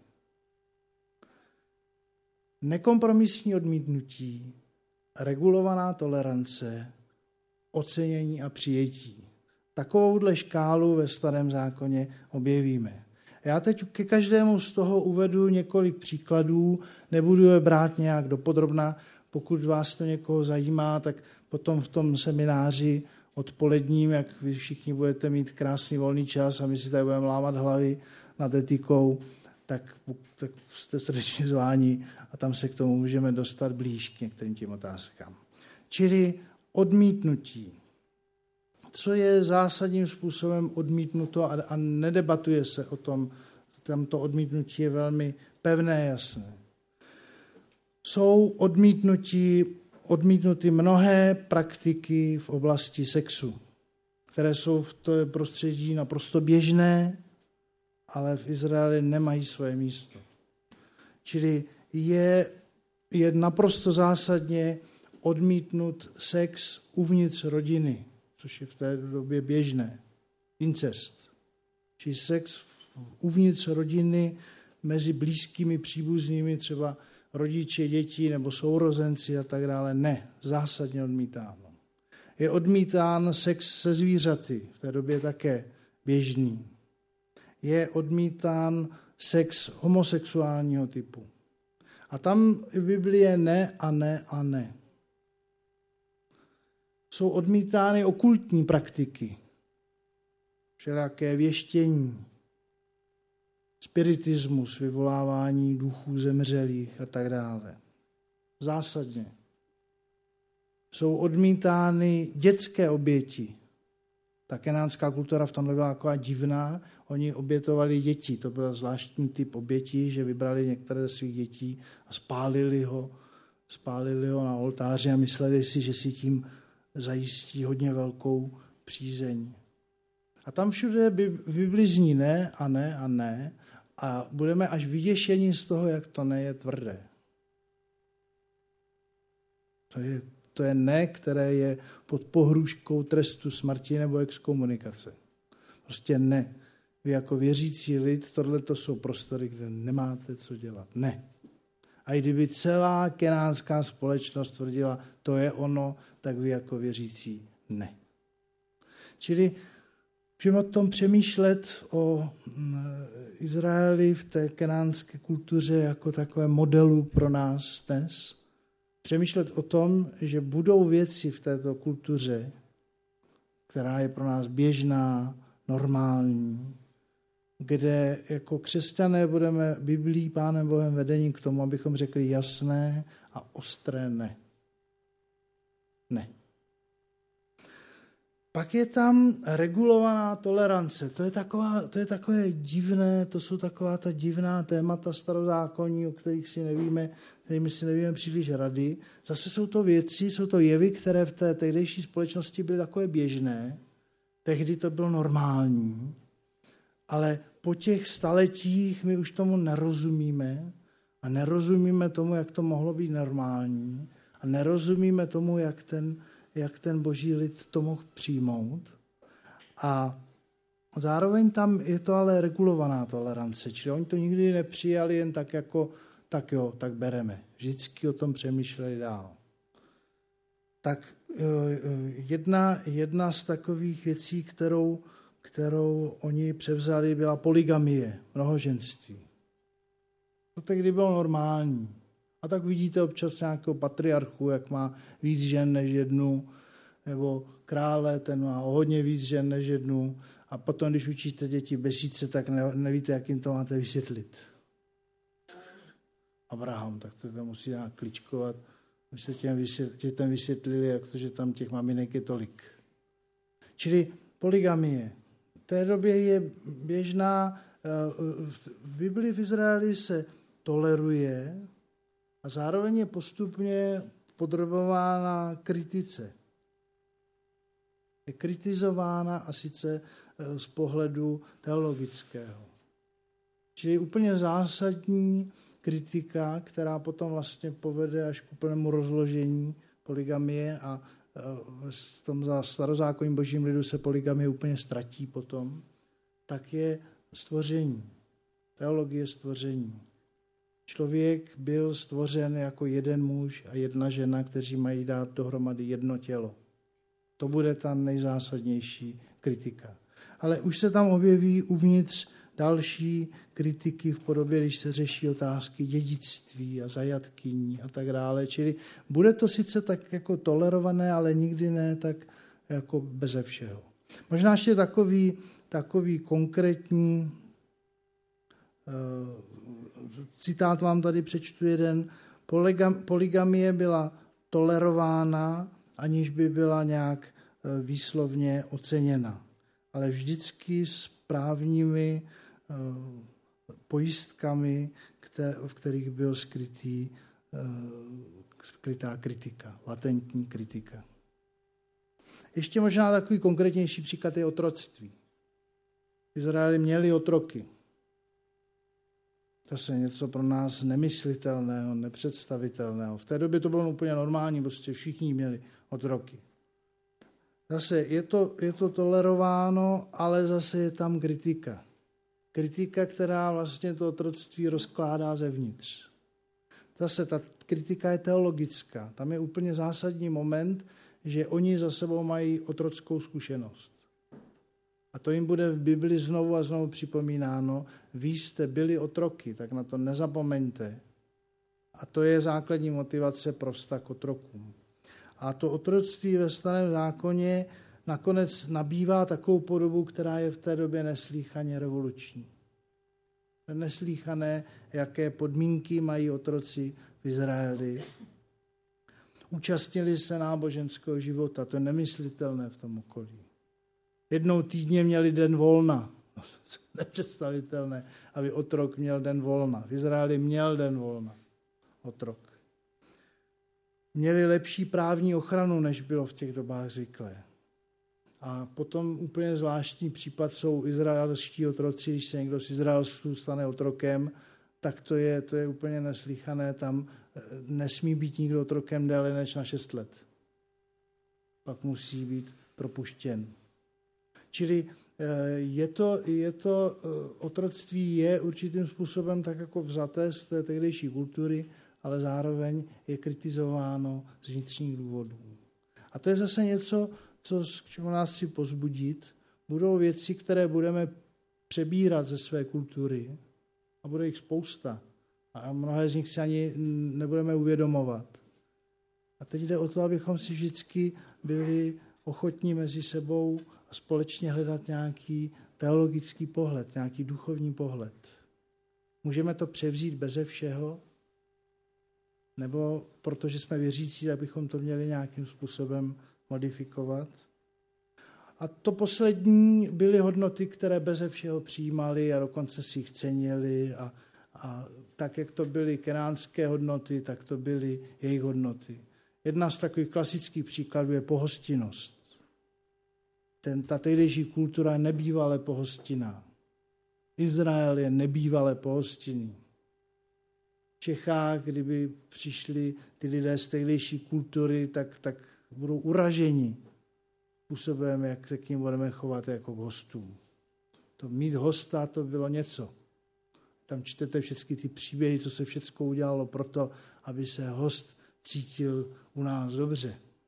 Nekompromisní odmítnutí, regulovaná tolerance, ocenění a přijetí. Takovouhle škálu ve Starém zákoně objevíme. Já teď ke každému z toho uvedu několik příkladů, nebudu je brát nějak dopodrobna. Pokud vás to někoho zajímá, tak potom v tom semináři odpoledním, jak vy všichni budete mít krásný volný čas a my si tady budeme lámat hlavy nad etikou, tak, tak jste srdečně zváni a tam se k tomu můžeme dostat blíž k některým těm otázkám. Čili odmítnutí. Co je zásadním způsobem odmítnuto a, a nedebatuje se o tom, tamto odmítnutí je velmi pevné, jasné. Jsou odmítnutí, odmítnuty mnohé praktiky v oblasti sexu, které jsou v tom prostředí naprosto běžné, ale v Izraeli nemají svoje místo. Čili je, je naprosto zásadně odmítnut sex uvnitř rodiny, což je v té době běžné. Incest. Čili sex uvnitř rodiny mezi blízkými příbuznými, třeba rodiče, děti nebo sourozenci a tak dále. Ne, zásadně odmítáno. Je odmítán sex se zvířaty, v té době také běžný. Je odmítán sex homosexuálního typu. A tam v Biblii je ne a ne a ne. Jsou odmítány okultní praktiky, všelijaké věštění, spiritismus, vyvolávání duchů zemřelých a tak dále. Zásadně. Jsou odmítány dětské oběti. Ta kenánská kultura v tomhle byla taková divná. Oni obětovali děti. To byl zvláštní typ obětí, že vybrali některé ze svých dětí a spálili ho, spálili ho na oltáři a mysleli si, že si tím zajistí hodně velkou přízeň. A tam všude Bibli zní ne a ne a ne a budeme až vyděšeni z toho, jak to ne je tvrdé. To je, to je ne, které je pod pohrůžkou trestu smrti nebo exkomunikace. Prostě ne. Vy jako věřící lid, tohle to jsou prostory, kde nemáte co dělat. Ne. A i kdyby celá kenánská společnost tvrdila, to je ono, tak vy jako věřící ne. Čili můžeme o tom přemýšlet o Izraeli v té kenánské kultuře jako takové modelu pro nás dnes. Přemýšlet o tom, že budou věci v této kultuře, která je pro nás běžná, normální, kde jako křesťané budeme Biblí, Pánem Bohem vedení k tomu, abychom řekli jasné a ostré ne. Ne. Pak je tam regulovaná tolerance. To je, taková, to je takové divné, to jsou taková ta divná témata starozákonní, o kterých si nevíme, kterými si nevíme příliš rady. Zase jsou to věci, jsou to jevy, které v té tehdejší společnosti byly takové běžné. Tehdy to bylo normální. Ale po těch staletích my už tomu nerozumíme a nerozumíme tomu, jak to mohlo být normální a nerozumíme tomu, jak ten, jak ten boží lid to mohl přijmout. A zároveň tam je to ale regulovaná tolerance, čili oni to nikdy nepřijali jen tak jako, tak jo, tak bereme. Vždycky o tom přemýšleli dál. Tak jedna, jedna z takových věcí, kterou kterou oni převzali, byla polygamie, mnohoženství. To tehdy bylo normální. A tak vidíte občas nějakého patriarchu, jak má víc žen než jednu, nebo krále, ten má hodně víc žen než jednu. A potom, když učíte děti besídce, tak nevíte, jak jim to máte vysvětlit. Abraham, tak to, to musí nějak kličkovat. My se těm dětem vysvětlili, jak to, že tam těch maminek je tolik. Čili polygamie. V té době je běžná, v Biblii v Izraeli se toleruje a zároveň je postupně podrobována kritice. Je kritizována a sice z pohledu teologického. Čili úplně zásadní kritika, která potom vlastně povede až k úplnému rozložení polygamie a v tom starozákonním božím lidu se polygamie úplně ztratí potom, tak je stvoření. Teologie stvoření. Člověk byl stvořen jako jeden muž a jedna žena, kteří mají dát dohromady jedno tělo. To bude ta nejzásadnější kritika. Ale už se tam objeví uvnitř další kritiky v podobě, když se řeší otázky dědictví a zajatkyní a tak dále. Čili bude to sice tak jako tolerované, ale nikdy ne tak jako beze všeho. Možná ještě takový, takový konkrétní uh, citát vám tady přečtu jeden. Polygam, polygamie byla tolerována, aniž by byla nějak uh, výslovně oceněna. Ale vždycky s právními pojistkami, v kterých byl skrytý, skrytá kritika, latentní kritika. Ještě možná takový konkrétnější příklad je otroctví. V Izraeli měli otroky. To je něco pro nás nemyslitelného, nepředstavitelného. V té době to bylo úplně normální, prostě všichni měli otroky. Zase je to, je to tolerováno, ale zase je tam kritika. Kritika, která vlastně to otroctví rozkládá zevnitř. Zase ta kritika je teologická. Tam je úplně zásadní moment, že oni za sebou mají otrockou zkušenost. A to jim bude v Bibli znovu a znovu připomínáno. Vy jste byli otroky, tak na to nezapomeňte. A to je základní motivace pro vztah k otrokům. A to otroctví ve Starém zákoně nakonec nabývá takovou podobu, která je v té době neslýchaně revoluční. Neslýchané, jaké podmínky mají otroci v Izraeli. Účastnili se náboženského života, to je nemyslitelné v tom okolí. Jednou týdně měli den volna. Nepředstavitelné, aby otrok měl den volna. V Izraeli měl den volna. Otrok. Měli lepší právní ochranu, než bylo v těch dobách zvyklé. A potom úplně zvláštní případ jsou izraelští otroci, když se někdo z Izraelců stane otrokem, tak to je, to je úplně neslýchané. Tam nesmí být nikdo otrokem déle než na šest let. Pak musí být propuštěn. Čili je to, je to, otroctví je určitým způsobem tak jako vzaté z té tehdejší kultury, ale zároveň je kritizováno z vnitřních důvodů. A to je zase něco, co k čemu nás chci pozbudit. Budou věci, které budeme přebírat ze své kultury a bude jich spousta. A mnohé z nich si ani nebudeme uvědomovat. A teď jde o to, abychom si vždycky byli ochotní mezi sebou a společně hledat nějaký teologický pohled, nějaký duchovní pohled. Můžeme to převzít beze všeho, nebo protože jsme věřící, abychom to měli nějakým způsobem modifikovat. A to poslední byly hodnoty, které beze všeho přijímali a dokonce si jich cenili. A, a tak, jak to byly kenánské hodnoty, tak to byly jejich hodnoty. Jedna z takových klasických příkladů je pohostinnost. Ten, ta tehdejší kultura je nebývale pohostinná. Izrael je nebývale pohostinný. V Čechách, kdyby přišli ty lidé z tehdejší kultury, tak, tak budou uraženi způsobem, jak se k ním budeme chovat jako k hostům. To mít hosta, to bylo něco. Tam čtete všechny ty příběhy, co se všechno udělalo pro to, aby se host cítil u nás dobře.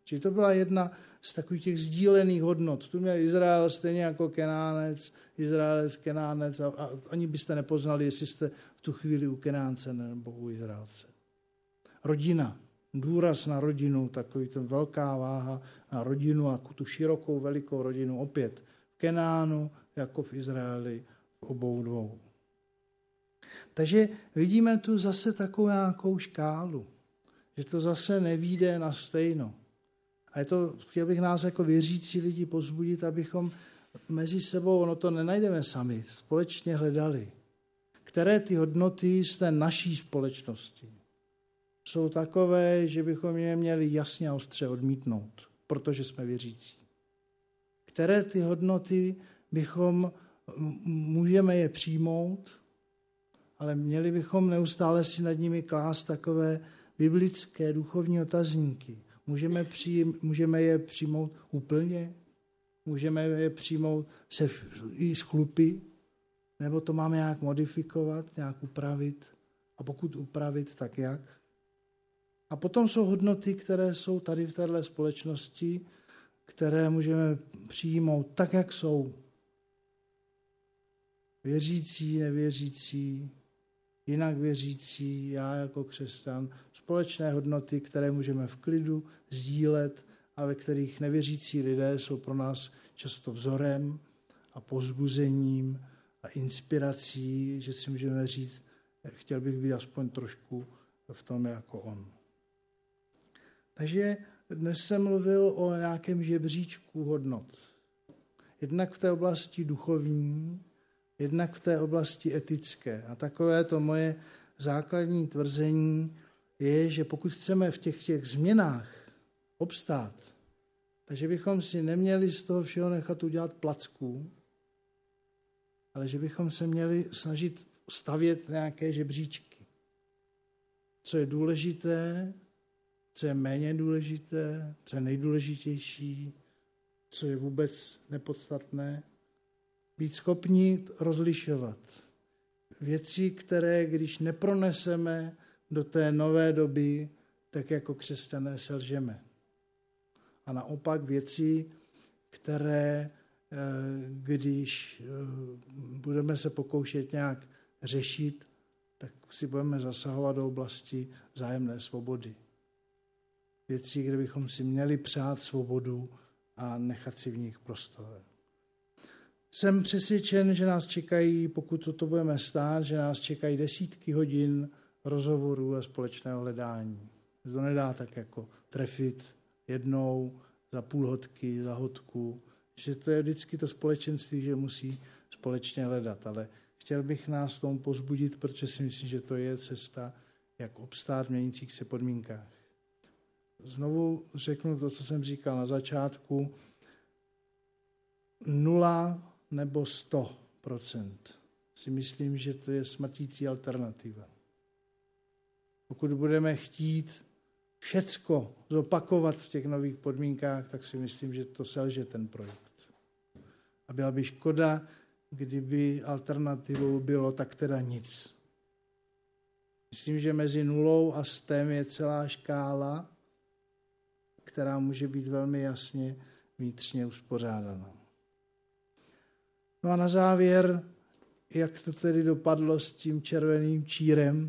Čili to byla jedna z takových těch sdílených hodnot. Tu měl Izrael stejně jako Kenánec, Izraelec, Kenánec a, a ani byste nepoznali, jestli jste v tu chvíli u Kenánce nebo u Izraelce. Rodina, důraz na rodinu, takový ten velká váha na rodinu a tu širokou, velikou rodinu opět v Kenánu jako v Izraeli v obou dvou. Takže vidíme tu zase takovou nějakou škálu, že to zase nevyjde na stejno. A je to, chtěl bych nás jako věřící lidi povzbudit, abychom mezi sebou, ono to nenajdeme sami, společně hledali, které ty hodnoty z té naší společnosti jsou takové, že bychom je měli jasně a ostře odmítnout, protože jsme věřící. Které ty hodnoty bychom, můžeme je přijmout, ale měli bychom neustále si nad nimi klást takové biblické duchovní otazníky. Můžeme, přijím, můžeme je přijmout úplně? Můžeme je přijmout se i s chlupy? Nebo to máme nějak modifikovat, nějak upravit? A pokud upravit, tak jak? A potom jsou hodnoty, které jsou tady v této společnosti, které můžeme přijmout tak, jak jsou. Věřící, nevěřící, jinak věřící, já jako křesťan, společné hodnoty, které můžeme v klidu sdílet a ve kterých nevěřící lidé jsou pro nás často vzorem a povzbuzením a inspirací, že si můžeme říct, chtěl bych být aspoň trošku v tom jako on. Takže dnes jsem mluvil o nějakém žebříčku hodnot. Jednak v té oblasti duchovní, jednak v té oblasti etické. A takové to moje základní tvrzení je, že pokud chceme v těch, těch změnách obstát, takže bychom si neměli z toho všeho nechat udělat placku, ale že bychom se měli snažit stavět nějaké žebříčky. Co je důležité, co je méně důležité, co je nejdůležitější, co je vůbec nepodstatné. Být schopni rozlišovat věci, které, když neproneseme do té nové doby, tak jako křesťané selžeme. A naopak věci, které, když budeme se pokoušet nějak řešit, tak si budeme zasahovat do oblasti vzájemné svobody. Věci, kde bychom si měli přát svobodu a nechat si v nich prostor. Jsem přesvědčen, že nás čekají, pokud toto budeme stát, že nás čekají desítky hodin rozhovorů a společného hledání. To nedá tak jako trefit jednou za půl hodky, za hodku, že to je vždycky to společenství, že musí společně hledat. Ale chtěl bych nás v tom povzbudit, protože si myslím, že to je cesta, jak obstát v měnících se podmínkách. Znovu řeknu to, co jsem říkal na začátku. Nula nebo sto procent si myslím, že to je smrtící alternativa. Pokud budeme chtít všecko zopakovat v těch nových podmínkách, tak si myslím, že to selže ten projekt. A byla by škoda, kdyby alternativou bylo tak teda nic. Myslím, že mezi nulou a stem je celá škála, která může být velmi jasně vnitřně uspořádaná. No a na závěr, jak to tedy dopadlo s tím červeným čírem.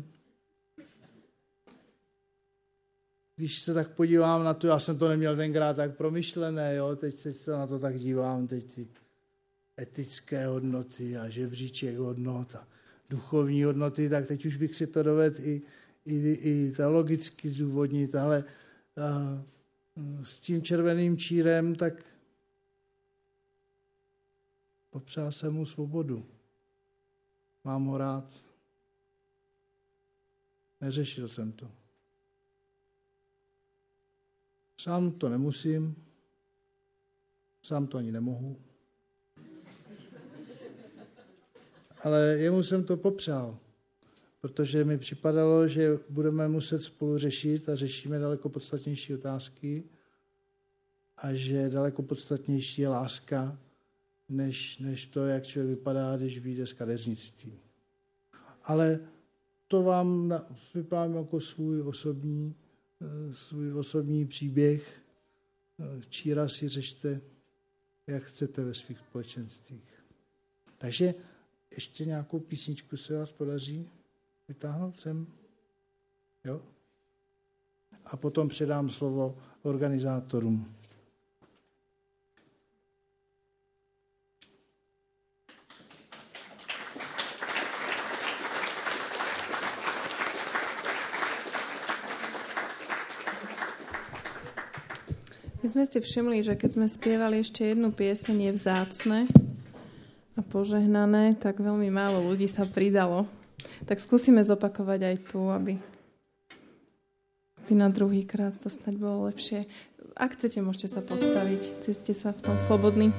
Když se tak podívám na to, já jsem to neměl tenkrát tak promyšlené, jo, teď, teď se na to tak dívám, teď ty etické hodnoty a žebříček hodnot a duchovní hodnoty, tak teď už bych si to dovedl i, i, i teologicky zdůvodnit, ale a, s tím červeným čírem, tak popřál jsem mu svobodu. Mám ho rád. Neřešil jsem to. Sám to nemusím, sám to ani nemohu. Ale jemu jsem to popřál, protože mi připadalo, že budeme muset spolu řešit a řešíme daleko podstatnější otázky a že daleko podstatnější je láska, než, než to, jak člověk vypadá, když vyjde z kadeřnictví. Ale to vám vyplávám jako svůj osobní, svůj osobní příběh Číra si řešte, jak chcete ve svých společenstvích. Takže ještě nějakou písničku se vás podaří vytáhnout sem? Jo? A potom předám slovo organizátorům. My sme si všimli, že keď sme spievali ešte jednu pieseň Je vzácne a požehnané, tak veľmi málo ľudí sa pridalo. Tak skúsime zopakovať aj tu, aby, aby na druhý krát to snáď bolo lepšie. Ak chcete, môžete sa postaviť. Cítite sa v tom slobodní.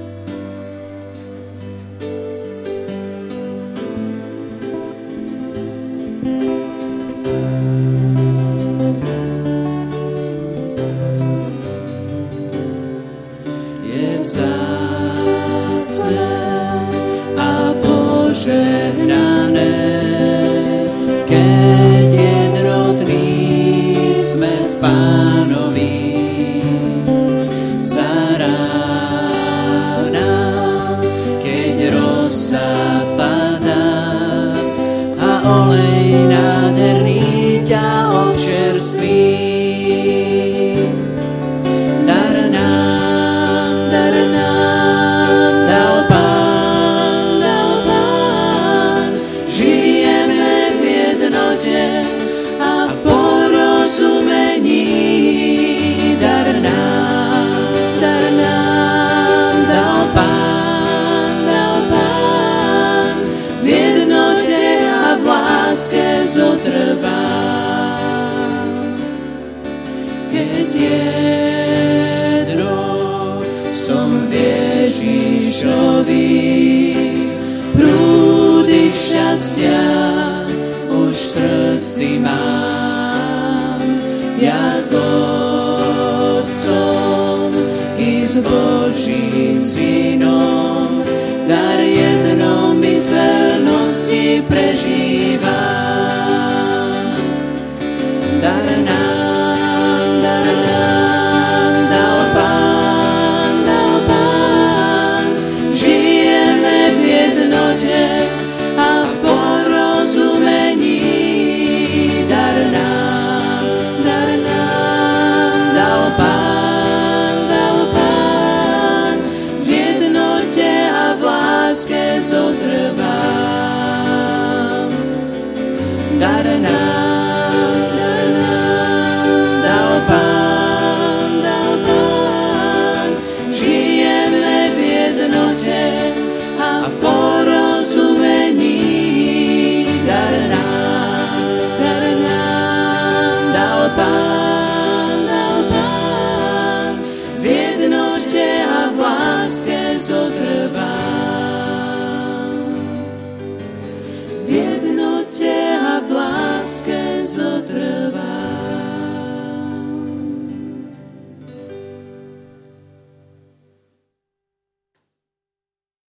Vzácne a požehnané, keď jednotní sme v Pánovi. Zarávna, keď rosa padá a olej nádherný ťa občerství. Keď jedno som v Ježišovi, prúdy šťastia už v srdci mám. Ja s Otcom i s Božím Synom dar jednomyselnosti prežívam. Dar nám, dar nám dal Pán, dal Pán. Žijeme v jednote a v porozumení. Dar nám, dar nám dal Pán, dal Pán. V jednote a v láske zotrvať.